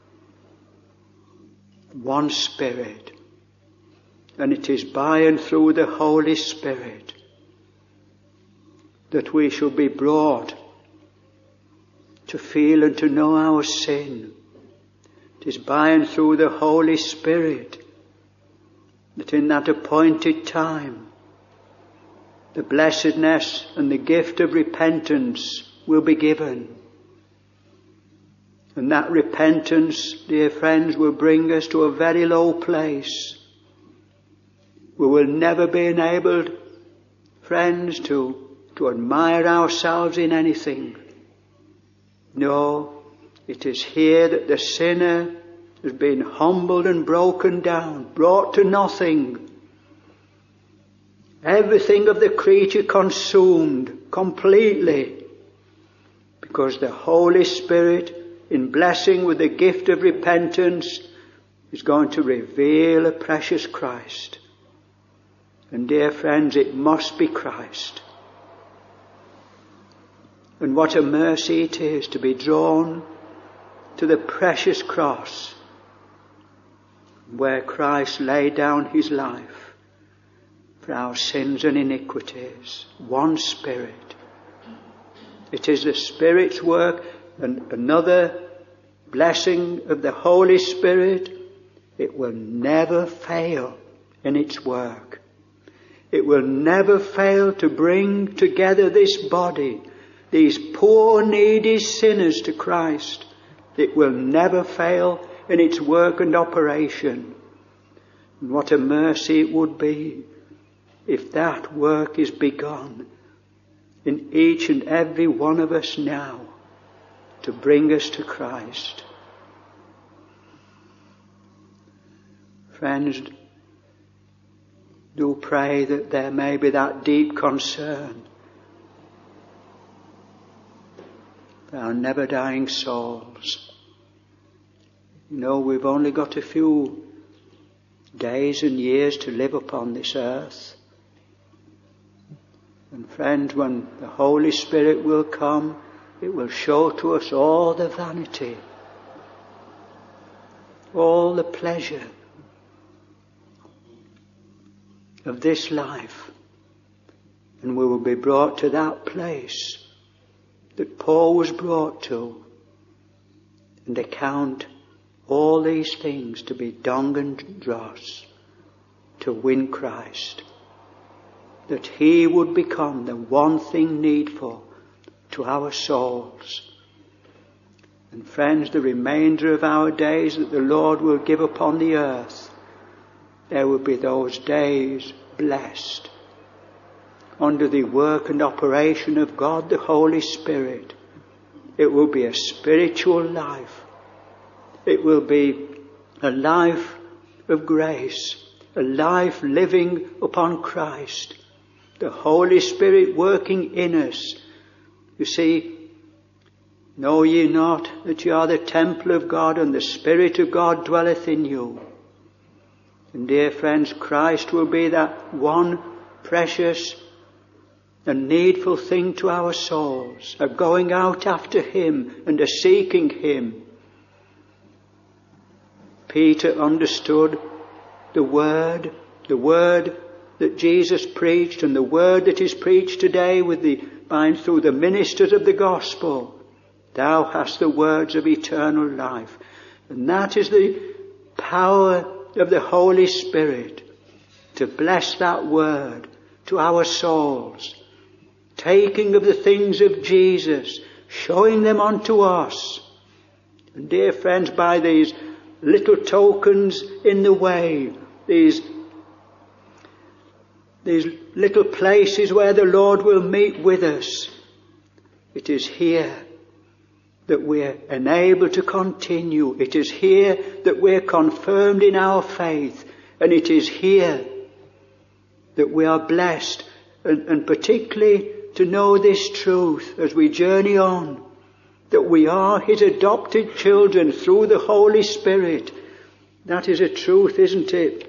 One Spirit. And it is by and through the Holy Spirit that we shall be brought to feel and to know our sin. It is by and through the Holy Spirit that in that appointed time the blessedness and the gift of repentance will be given. And that repentance, dear friends, will bring us to a very low place. We will never be enabled, friends, to admire ourselves in anything. No, it is here that the sinner has been humbled and broken down, brought to nothing. Everything of the creature consumed completely, because the Holy Spirit, in blessing with the gift of repentance, is going to reveal a precious Christ. And dear friends, it must be Christ. And what a mercy it is to be drawn to the precious cross where Christ laid down his life for our sins and iniquities. One Spirit. It is the Spirit's work, and another blessing of the Holy Spirit. It will never fail in its work. It will never fail to bring together this body, these poor, needy sinners, to Christ. It will never fail in its work and operation. And what a mercy it would be if that work is begun in each and every one of us now, to bring us to Christ. Friends, do pray that there may be that deep concern for our never-dying souls. You know, we've only got a few days and years to live upon this earth. And friends, when the Holy Spirit will come, it will show to us all the vanity, all the pleasure of this life. And we will be brought to that place that Paul was brought to, and account all these things to be dung and dross, to win Christ, that he would become the one thing needful to our souls. And friends, the remainder of our days that the Lord will give upon the earth, there will be those days blessed under the work and operation of God the Holy Spirit. It will be a spiritual life. It will be a life of grace, a life living upon Christ, the Holy Spirit working in us. You see, know ye not that ye are the temple of God, and the Spirit of God dwelleth in you? And dear friends, Christ will be that one precious and needful thing to our souls, a going out after him and a seeking him. Peter understood the word that Jesus preached, and the word that is preached today through the ministers of the gospel. Thou hast the words of eternal life. And that is the power of the Holy Spirit to bless that word to our souls, taking of the things of Jesus, showing them unto us. And dear friends, by these little tokens in the way, these little places where the Lord will meet with us, it is here that we're enabled to continue. It is here that we're confirmed in our faith. And it is here that we are blessed, and particularly to know this truth as we journey on, that we are his adopted children through the Holy Spirit. That is a truth, isn't it?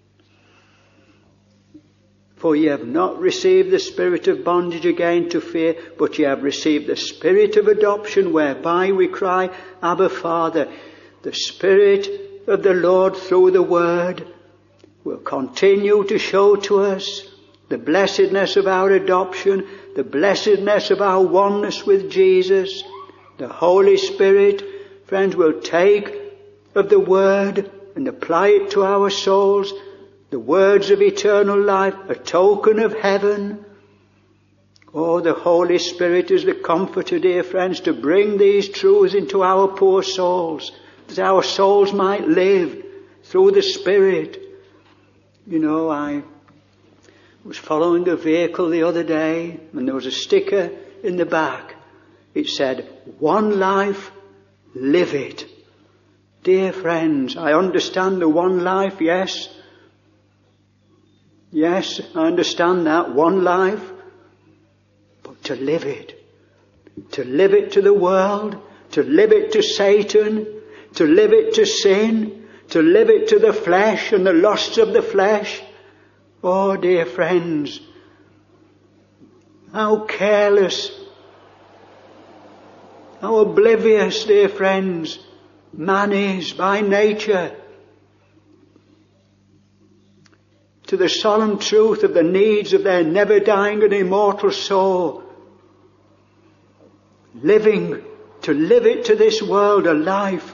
For ye have not received the spirit of bondage again to fear, but ye have received the Spirit of adoption, whereby we cry, Abba, Father. The Spirit of the Lord through the Word will continue to show to us the blessedness of our adoption, the blessedness of our oneness with Jesus. The Holy Spirit, friends, will take of the Word and apply it to our souls. The words of eternal life, a token of heaven. Oh, the Holy Spirit is the comforter, dear friends, to bring these truths into our poor souls, that our souls might live through the Spirit. You know, I was following a vehicle the other day, and there was a sticker in the back. It said, "One life, live it." Dear friends, I understand the one life, yes. Yes, I understand that, one life. But to live it to the world, to live it to Satan, to live it to sin, to live it to the flesh and the lusts of the flesh. Oh, dear friends, how careless, how oblivious, dear friends, man is by nature to the solemn truth of the needs of their never-dying and immortal soul. To live it to this world, a life.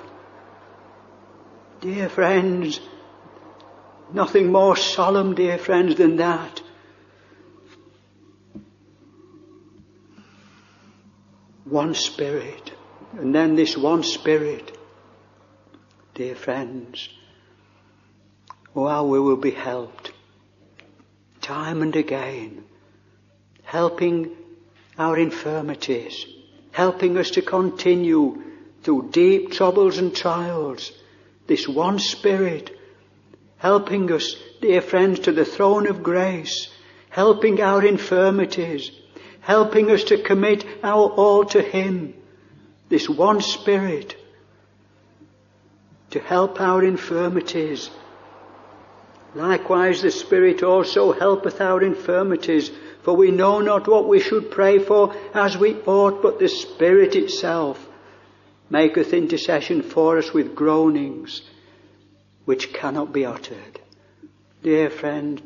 Dear friends, nothing more solemn, dear friends, than that. One Spirit. And then this one Spirit, dear friends, oh, how we will be helped time and again, helping our infirmities, helping us to continue through deep troubles and trials. This one Spirit helping us, dear friends, to the throne of grace, helping our infirmities, helping us to commit our all to Him. This one Spirit to help our infirmities. Likewise the Spirit also helpeth our infirmities, for we know not what we should pray for as we ought, but the Spirit itself maketh intercession for us with groanings which cannot be uttered. Dear friend,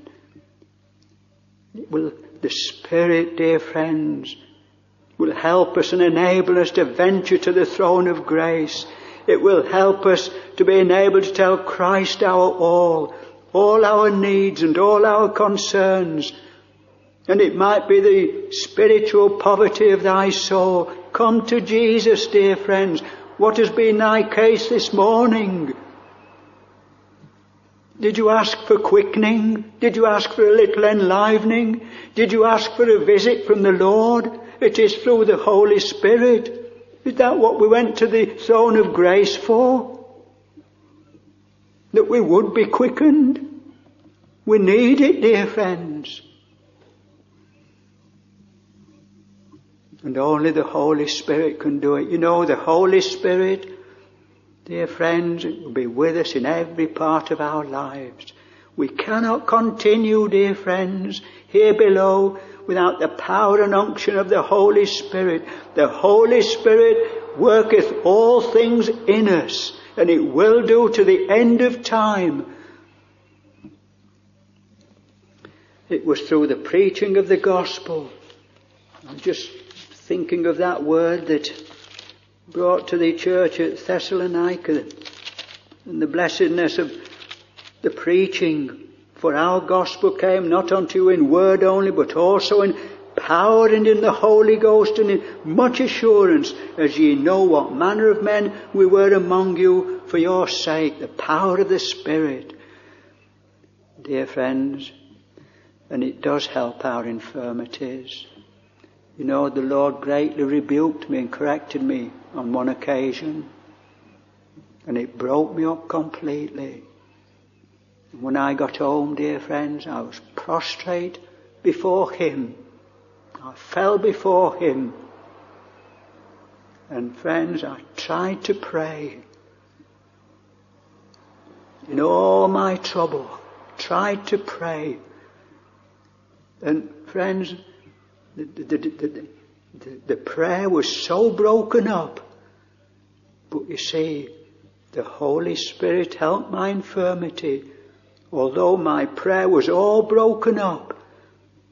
the Spirit, dear friends, will help us and enable us to venture to the throne of grace. It will help us to be enabled to tell Christ our all our needs and all our concerns. And it might be the spiritual poverty of thy soul. Come to Jesus, dear friends. What has been thy case this morning? Did you ask for quickening? Did you ask for a little enlivening? Did you ask for a visit from the Lord? It is through the Holy Spirit. Is that what we went to the throne of grace for? That we would be quickened? We need it, dear friends. And only the Holy Spirit can do it. You know, the Holy Spirit, dear friends, will be with us in every part of our lives. We cannot continue, dear friends, here below without the power and unction of the Holy Spirit. The Holy Spirit worketh all things in us, and it will do to the end of time. It was through the preaching of the gospel. I'm just thinking of that word that brought to the church at Thessalonica, and the blessedness of the preaching. For our gospel came not unto you in word only, but also in power and in the Holy Ghost, and in much assurance, as ye know what manner of men we were among you for your sake. The power of the Spirit, dear friends, and it does help our infirmities. You know, the Lord greatly rebuked me and corrected me on one occasion, and it broke me up completely. And when I got home, dear friends, I was prostrate before Him. I fell before Him. And friends, I tried to pray. In all my trouble, tried to pray. And friends, the prayer was so broken up. But you see, the Holy Spirit helped my infirmity. Although my prayer was all broken up,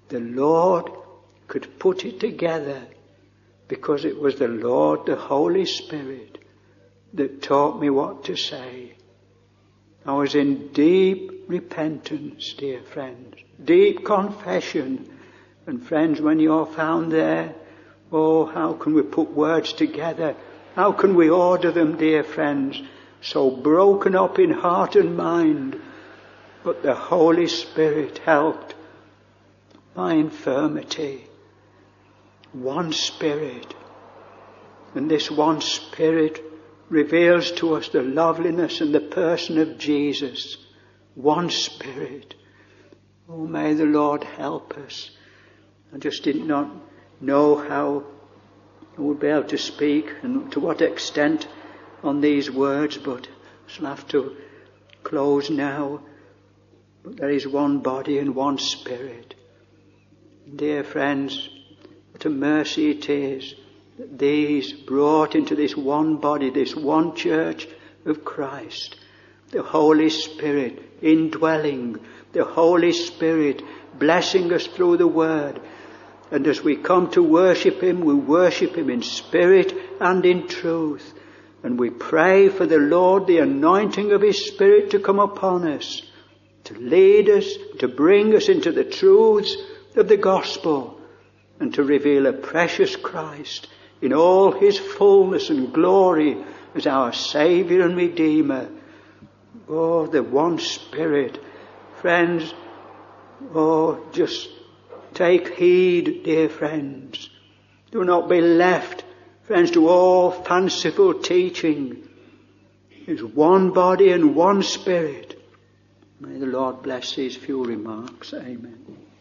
the Lord could put it together because it was the Lord, the Holy Spirit, that taught me what to say. I was in deep repentance, dear friends, deep confession. And friends, when you're found there, oh, how can we put words together? How can we order them, dear friends? So broken up in heart and mind. But the Holy Spirit helped my infirmity. One Spirit. And this one Spirit reveals to us the loveliness and the person of Jesus. One Spirit. Oh, may the Lord help us. I just did not know how I would be able to speak and to what extent on these words, but I shall have to close now. But there is one body and one Spirit. Dear friends, what a mercy it is that these brought into this one body, this one church of Christ, the Holy Spirit indwelling, the Holy Spirit blessing us through the Word. And as we come to worship Him, we worship Him in spirit and in truth. And we pray for the Lord, the anointing of His Spirit to come upon us, to lead us, to bring us into the truths of the gospel, and to reveal a precious Christ in all His fullness and glory as our Saviour and Redeemer. Oh, the one Spirit. Friends, oh, just take heed, dear friends. Do not be left, friends, to all fanciful teaching. There's one body and one Spirit. May the Lord bless these few remarks. Amen.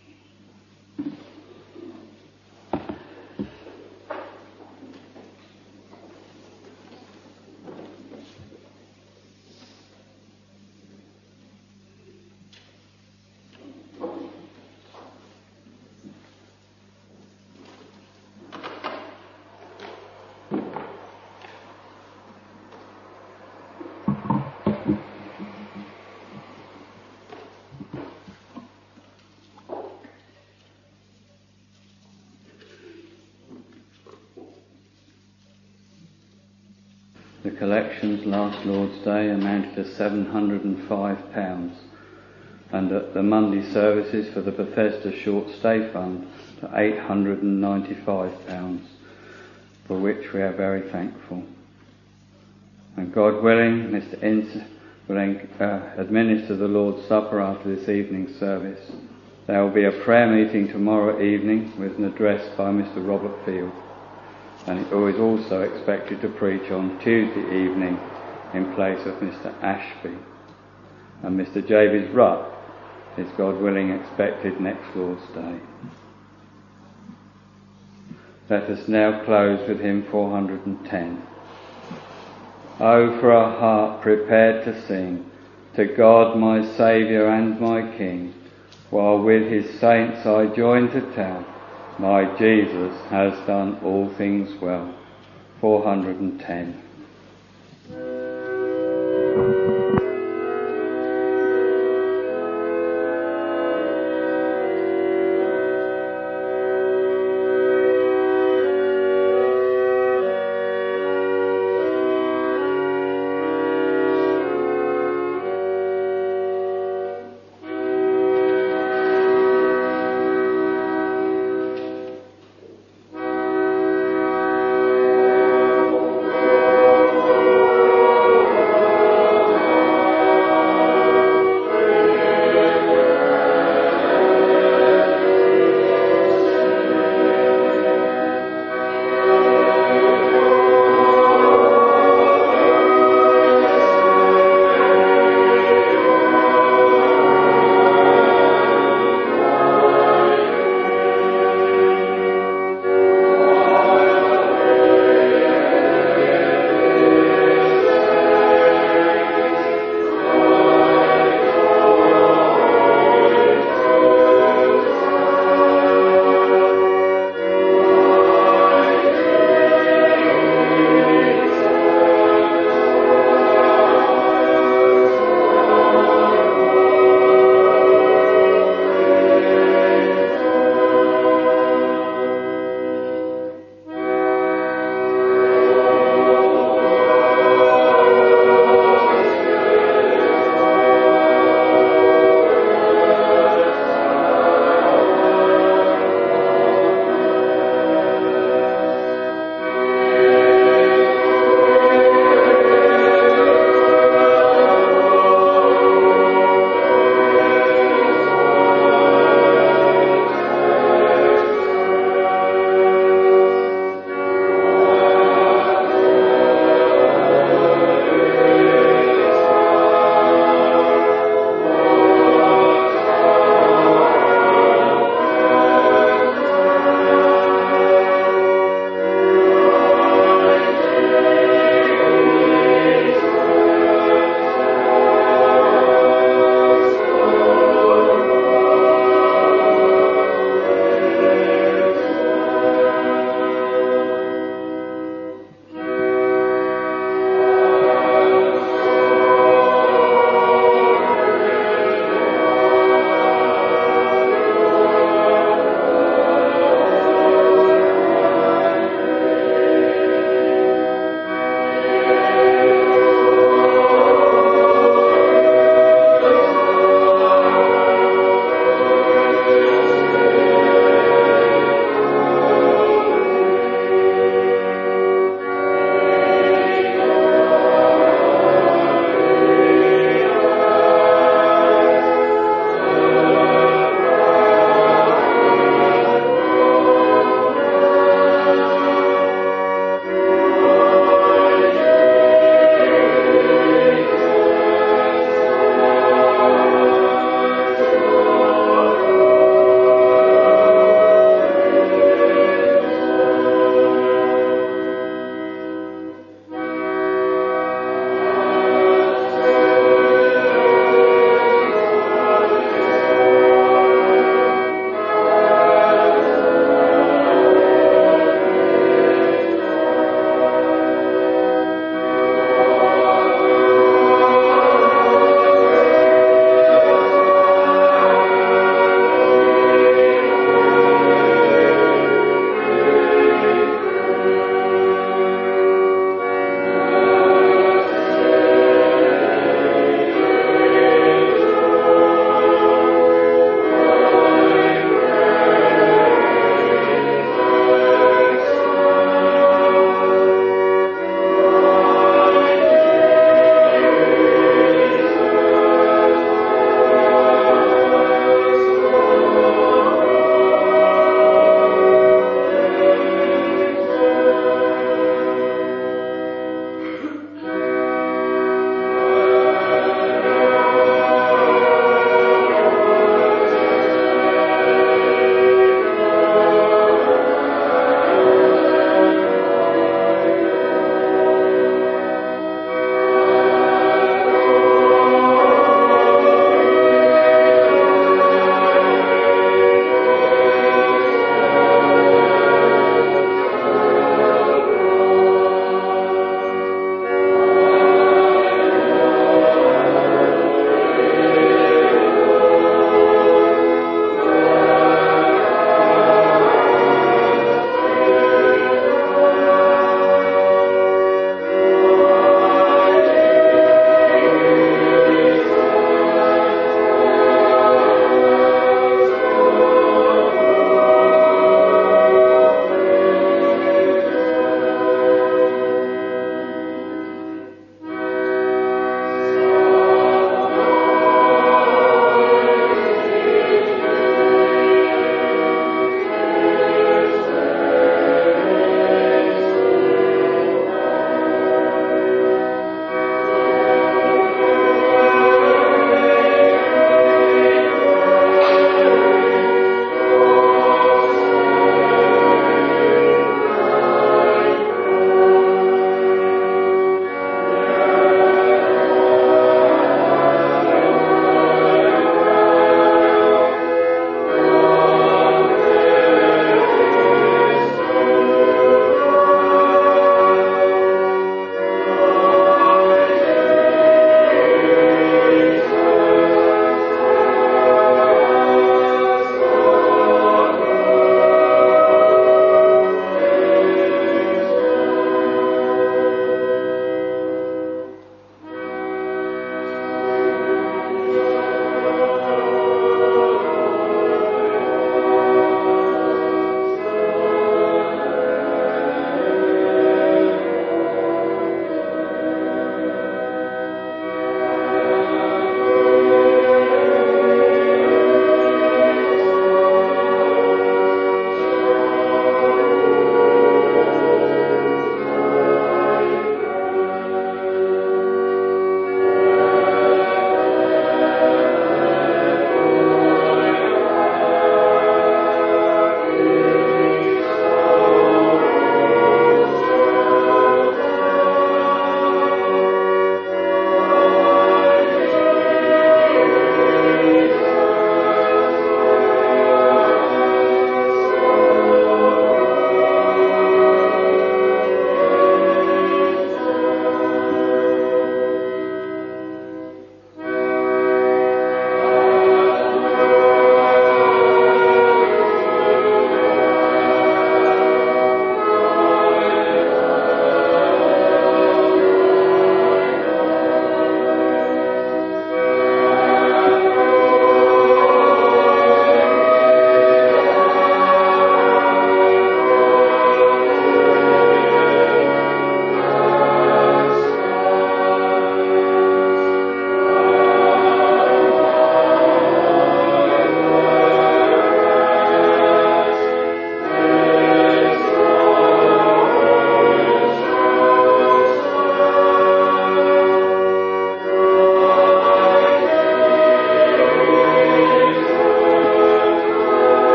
The collections last Lord's Day amounted to £705, and at the Monday services for the Bethesda Short Stay Fund to £895, for which we are very thankful. And God willing, Mr. Ince will administer the Lord's Supper after this evening's service. There will be a prayer meeting tomorrow evening with an address by Mr. Robert Field. And he is also expected to preach on Tuesday evening in place of Mr. Ashby. And Mr. Javis Rutt is, God willing, expected next Lord's Day. Let us now close with hymn 410. Oh, for a heart prepared to sing to God my Saviour and my King, while with His saints I join to tell, my Jesus has done all things well. 410.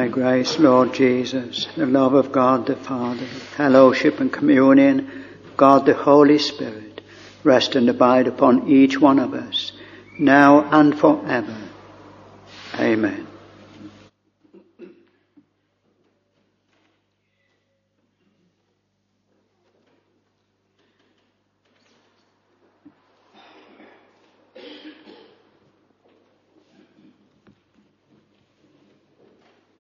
Thy grace, Lord Jesus, the love of God the Father, fellowship and communion of God the Holy Spirit, rest and abide upon each one of us, now and forever. Amen.